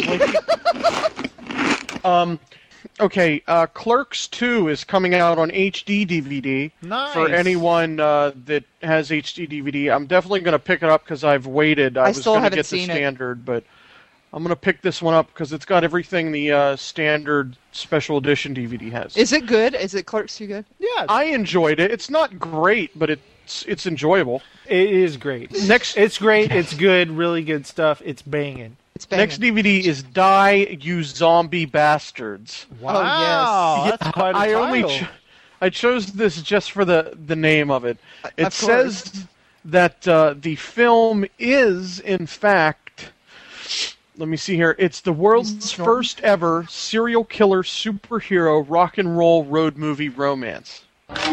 Okay, Clerks 2 is coming out on HD DVD. Nice. For anyone that has HD DVD. I'm definitely going to pick it up because I've waited. I was going to get the standard, but I'm going to pick this one up because it's got everything the standard special edition DVD has. Is it good? Is it Clerks 2 good? Yeah. I enjoyed it. It's not great, but it's enjoyable. It is great. It's great. It's good. Really good stuff. It's banging. Next DVD is Die, You Zombie Bastards. Wow. Oh, yes. That's quite a title. I chose this just for the name of it. It says that the film is, in fact, let me see here, it's the world's first ever serial killer superhero rock and roll road movie romance.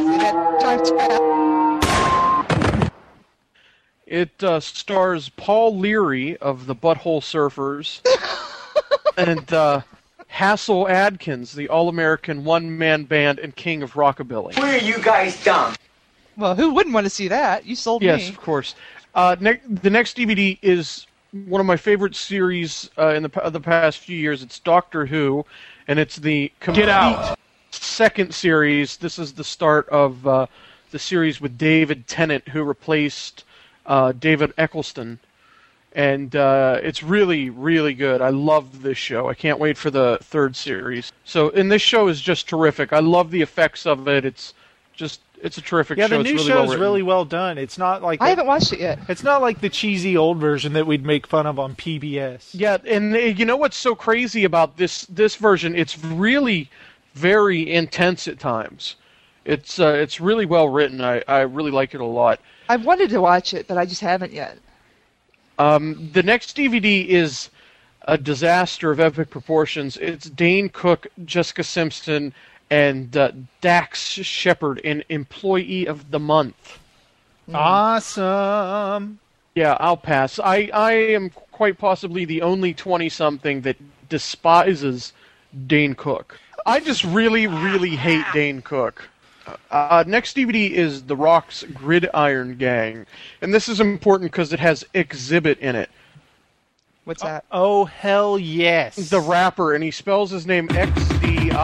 It stars Paul Leary of the Butthole Surfers and Hassel Adkins, the all-American one-man band and king of rockabilly. Where are you guys dumb? Well, who wouldn't want to see that? You sold me. Yes, of course. The next DVD is one of my favorite series in the past few years. It's Doctor Who, and it's the complete second series. This is the start of the series with David Tennant, who replaced David Eccleston, and it's really, really good. I love this show. I can't wait for the third series. And this show is just terrific. I love the effects of it. It's a terrific show. Yeah, the new it's show's really well done. It's not like I haven't watched it yet. It's not like the cheesy old version that we'd make fun of on PBS. Yeah, and you know what's so crazy about this version? It's really very intense at times. It's really well written. I really like it a lot. I've wanted to watch it, but I just haven't yet. The next DVD is a disaster of epic proportions. It's Dane Cook, Jessica Simpson, and Dax Shepard in Employee of the Month. Awesome. Yeah, I'll pass. I am quite possibly the only 20-something that despises Dane Cook. I just really, really hate Dane Cook. Next DVD is The Rock's Gridiron Gang, and this is important because it has Exhibit in it. What's that? Oh, hell yes. The rapper, and he spells his name Xdibit.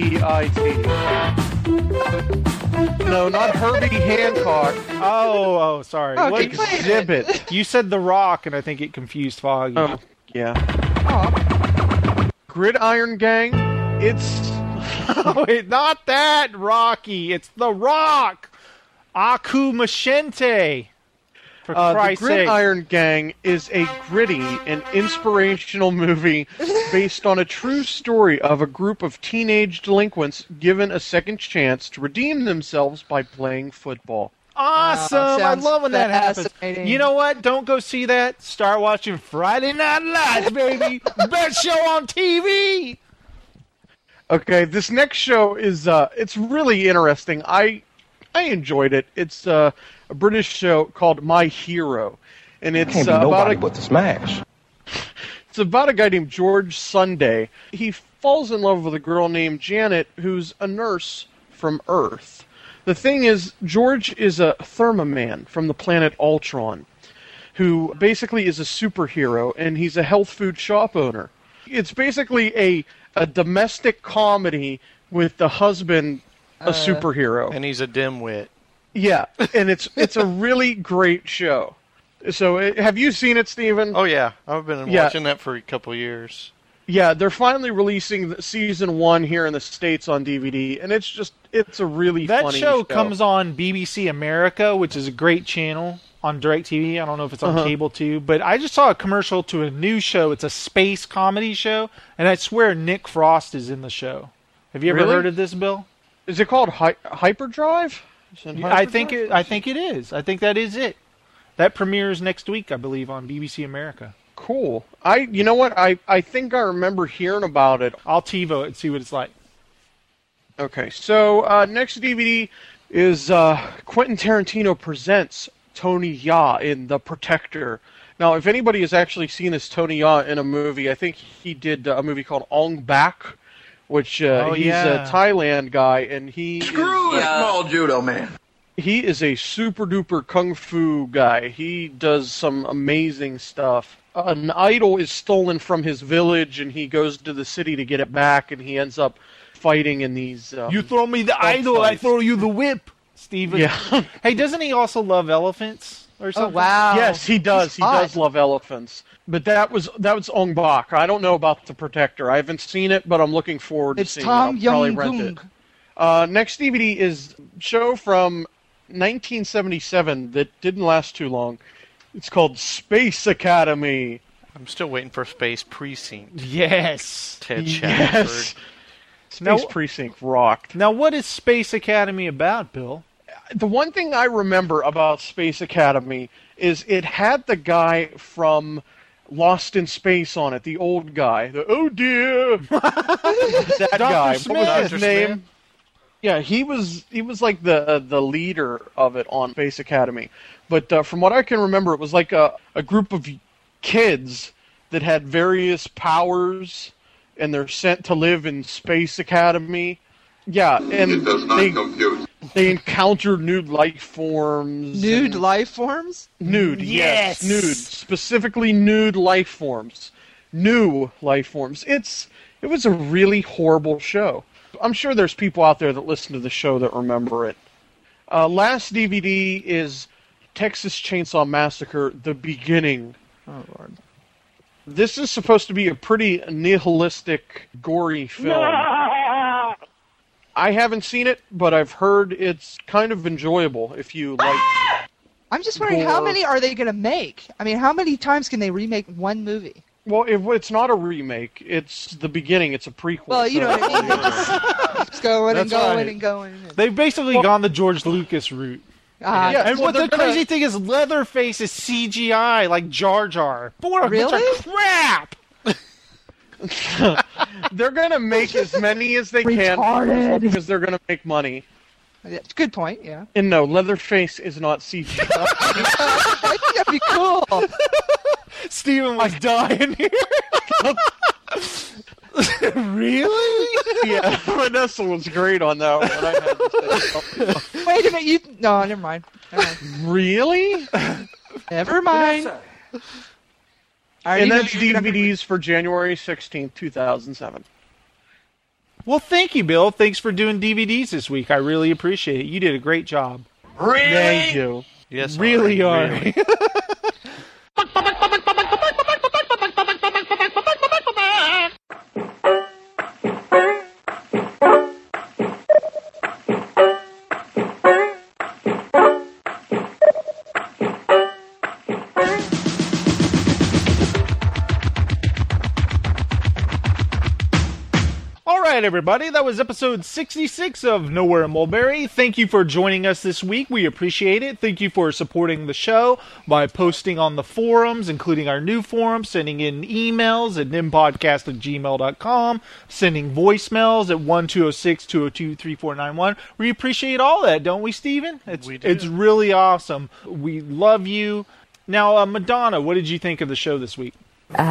No, not Herbie Hancock. Oh, sorry. Oh, what Exhibit? You said The Rock, and I think it confused Foggy. Oh, yeah. Gridiron Gang, it's... Wait, not that, Rocky. It's The Rock. Aku Machente. For Christ's The Gridiron Gang is a gritty and inspirational movie based on a true story of a group of teenage delinquents given a second chance to redeem themselves by playing football. Awesome! I love when that happens. You know what? Don't go see that. Start watching Friday Night Lights, baby. Best show on TV. Okay, this next show is it's really interesting. I enjoyed it. It's a British show called My Hero, and it's about but to smash. It's about a guy named George Sunday. He falls in love with a girl named Janet, who's a nurse from Earth. The thing is, George is a Thermoman from the planet Ultron, who basically is a superhero, and he's a health food shop owner. It's basically a domestic comedy with the husband a superhero. And he's a dimwit. Yeah, and it's a really great show. So have you seen it, Stephen? Oh, yeah. I've been watching that for a couple years. Yeah, they're finally releasing season 1 here in the States on DVD, and it's a really funny show. That show comes on BBC America, which is a great channel on DirecTV. I don't know if it's on cable too, but I just saw a commercial to a new show. It's a space comedy show, and I swear Nick Frost is in the show. Have you ever heard of this, Bill? Is it called Hyperdrive? I think it is. I think that is it. That premieres next week, I believe, on BBC America. Cool. You know what? I think I remember hearing about it. I'll TiVo it and see what it's like. Okay, so next DVD is Quentin Tarantino presents Tony Jaa in The Protector. Now, if anybody has actually seen this Tony Jaa in a movie, I think he did a movie called Ong Bak, which he's a Thailand guy, and he Screw the small judo man. He is a super-duper kung fu guy. He does some amazing stuff. An idol is stolen from his village, and he goes to the city to get it back, and he ends up fighting in these... you throw me the idol, fights. I throw you the whip, Steven. Yeah. Hey, doesn't he also love elephants or something? Oh, wow. Yes, he does. He does love elephants. But that was Ong Bak. I don't know about The Protector. I haven't seen it, but I'm looking forward to seeing it. I'll probably rent it. Next DVD is a show from 1977 that didn't last too long. It's called Space Academy. I'm still waiting for Space Precinct. Yes. Ted Shackelford. Yes. Space Precinct rocked. Now, what is Space Academy about, Bill? The one thing I remember about Space Academy is it had the guy from Lost in Space on it, the old guy. Oh dear! That guy. Smith. What was his name? Smith? Yeah, he was like the leader of it on Space Academy. But from what I can remember, it was like a group of kids that had various powers, and they're sent to live in Space Academy. Yeah, and they encounter nude life forms. Nude life forms? Nude, yes, nude. Specifically nude life forms. New life forms. It was a really horrible show. I'm sure there's people out there that listen to the show that remember it. Last DVD is Texas Chainsaw Massacre, The Beginning. Oh, Lord. This is supposed to be a pretty nihilistic, gory film. I haven't seen it, but I've heard it's kind of enjoyable if you like... I'm just wondering, how many are they going to make? I mean, how many times can they remake one movie? Well, it's not a remake. It's The Beginning. It's a prequel. Well, you know what I mean. They just going and going and going. They've basically gone the George Lucas route. And what the crazy thing is, Leatherface is CGI, like Jar Jar. What a bunch of crap! They're going to make as many as they can because they're going to make money. Good point, yeah. And no, Leatherface is not CGI. I think that'd be cool. Steven was dying here. Really? Yeah, Vanessa was great on that one. I had to say. Wait a minute, no, never mind. Really? Never mind. And that's DVDs for January 16th, 2007. Well, thank you, Bill. Thanks for doing DVDs this week. I really appreciate it. You did a great job. Really? Thank you. Yes, really are. Really. Everybody, that was episode 66 of Nowhere in Mulberry. Thank you for joining us this week. We appreciate it. Thank you for supporting the show by posting on the forums, including our new forum, sending in emails at nimpodcast@gmail.com, sending voicemails at 1-206-202-3491. We appreciate all that, don't we, Steven? We do. It's really awesome. We love you. Now, Madonna, what did you think of the show this week?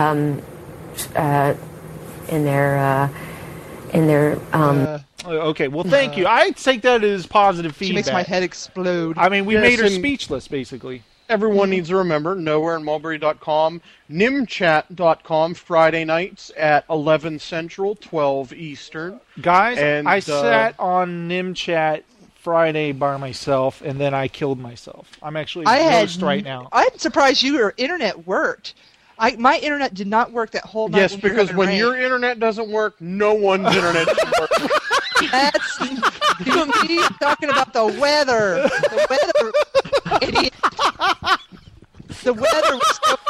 Okay, well, thank you. I take that as positive feedback. She makes my head explode. I mean, we made her speechless, basically. Everyone needs to remember, nowhereinmulberry.com, nimchat.com, Friday nights at 11 Central, 12 Eastern. Guys, I sat on Nimchat Friday by myself, and then I killed myself. I'm actually roast right now. I'm surprised your internet worked. My internet did not work that whole night. Yes, because when your internet doesn't work, no one's internet should work. That's me talking about the weather. The weather, idiot. The weather was so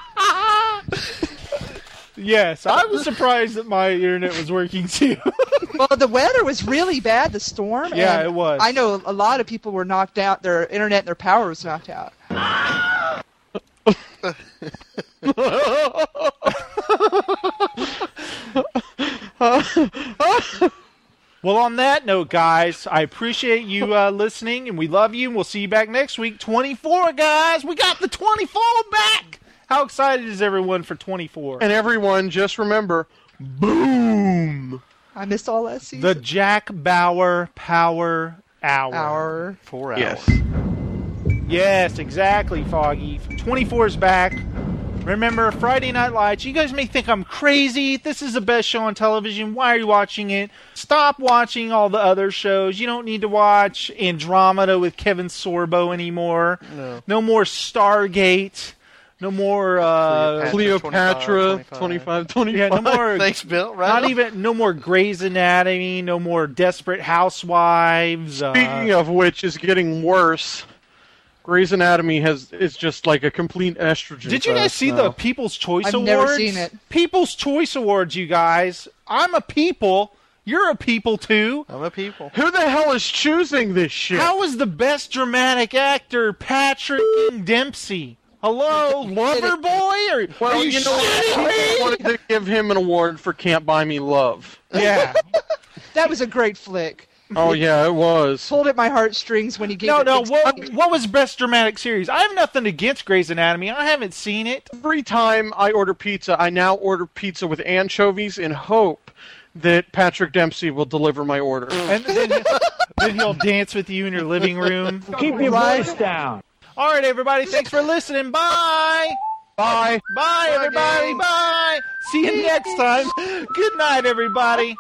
bad. Yes, I was surprised that my internet was working too. Well, the weather was really bad, the storm. Yeah, and it was. I know a lot of people were knocked out. Their internet and their power was knocked out. Well, on that note, guys, I appreciate you listening, and we love you, and we'll see you back next week. 24, guys! We got the 24 back! How excited is everyone for 24? And everyone, just remember, boom! I missed all that season. The Jack Bauer Power Hour. 4 hours. Yes. Yes, exactly, Foggy. 24 is back. Remember, Friday Night Lights. You guys may think I'm crazy. This is the best show on television. Why are you watching it? Stop watching all the other shows. You don't need to watch Andromeda with Kevin Sorbo anymore. No more Stargate. No more Cleopatra 25. Yeah, no more. Thanks, Bill. Right no more Grey's Anatomy. No more Desperate Housewives. Speaking of which, is getting worse. Grey's Anatomy is just like a complete estrogen. Did you guys see the People's Choice Awards? I've never seen it. People's Choice Awards, you guys. I'm a people. You're a people, too. I'm a people. Who the hell is choosing this shit? How is the best dramatic actor Patrick Dempsey? Hello, Lover Boy? Well, are you know what? I wanted to give him an award for Can't Buy Me Love. Yeah. That was a great flick. Oh, yeah, it was. Pulled at my heartstrings when he gave it. What was best dramatic series? I have nothing against Grey's Anatomy. I haven't seen it. Every time I order pizza, I now order pizza with anchovies in hope that Patrick Dempsey will deliver my order. And then he'll dance with you in your living room. Keep your voice down. All right, everybody. Thanks for listening. Bye. Bye. Bye, everybody. Bye. See you next time. Good night, everybody.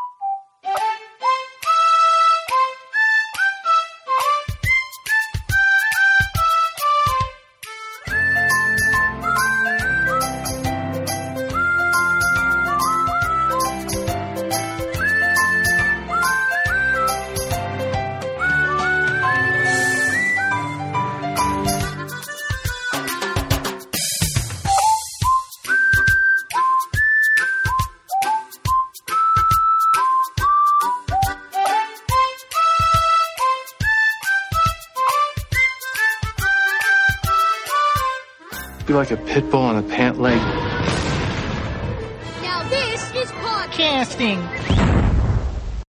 Be like a pit bull on a pant leg. Now this is podcasting. Casting.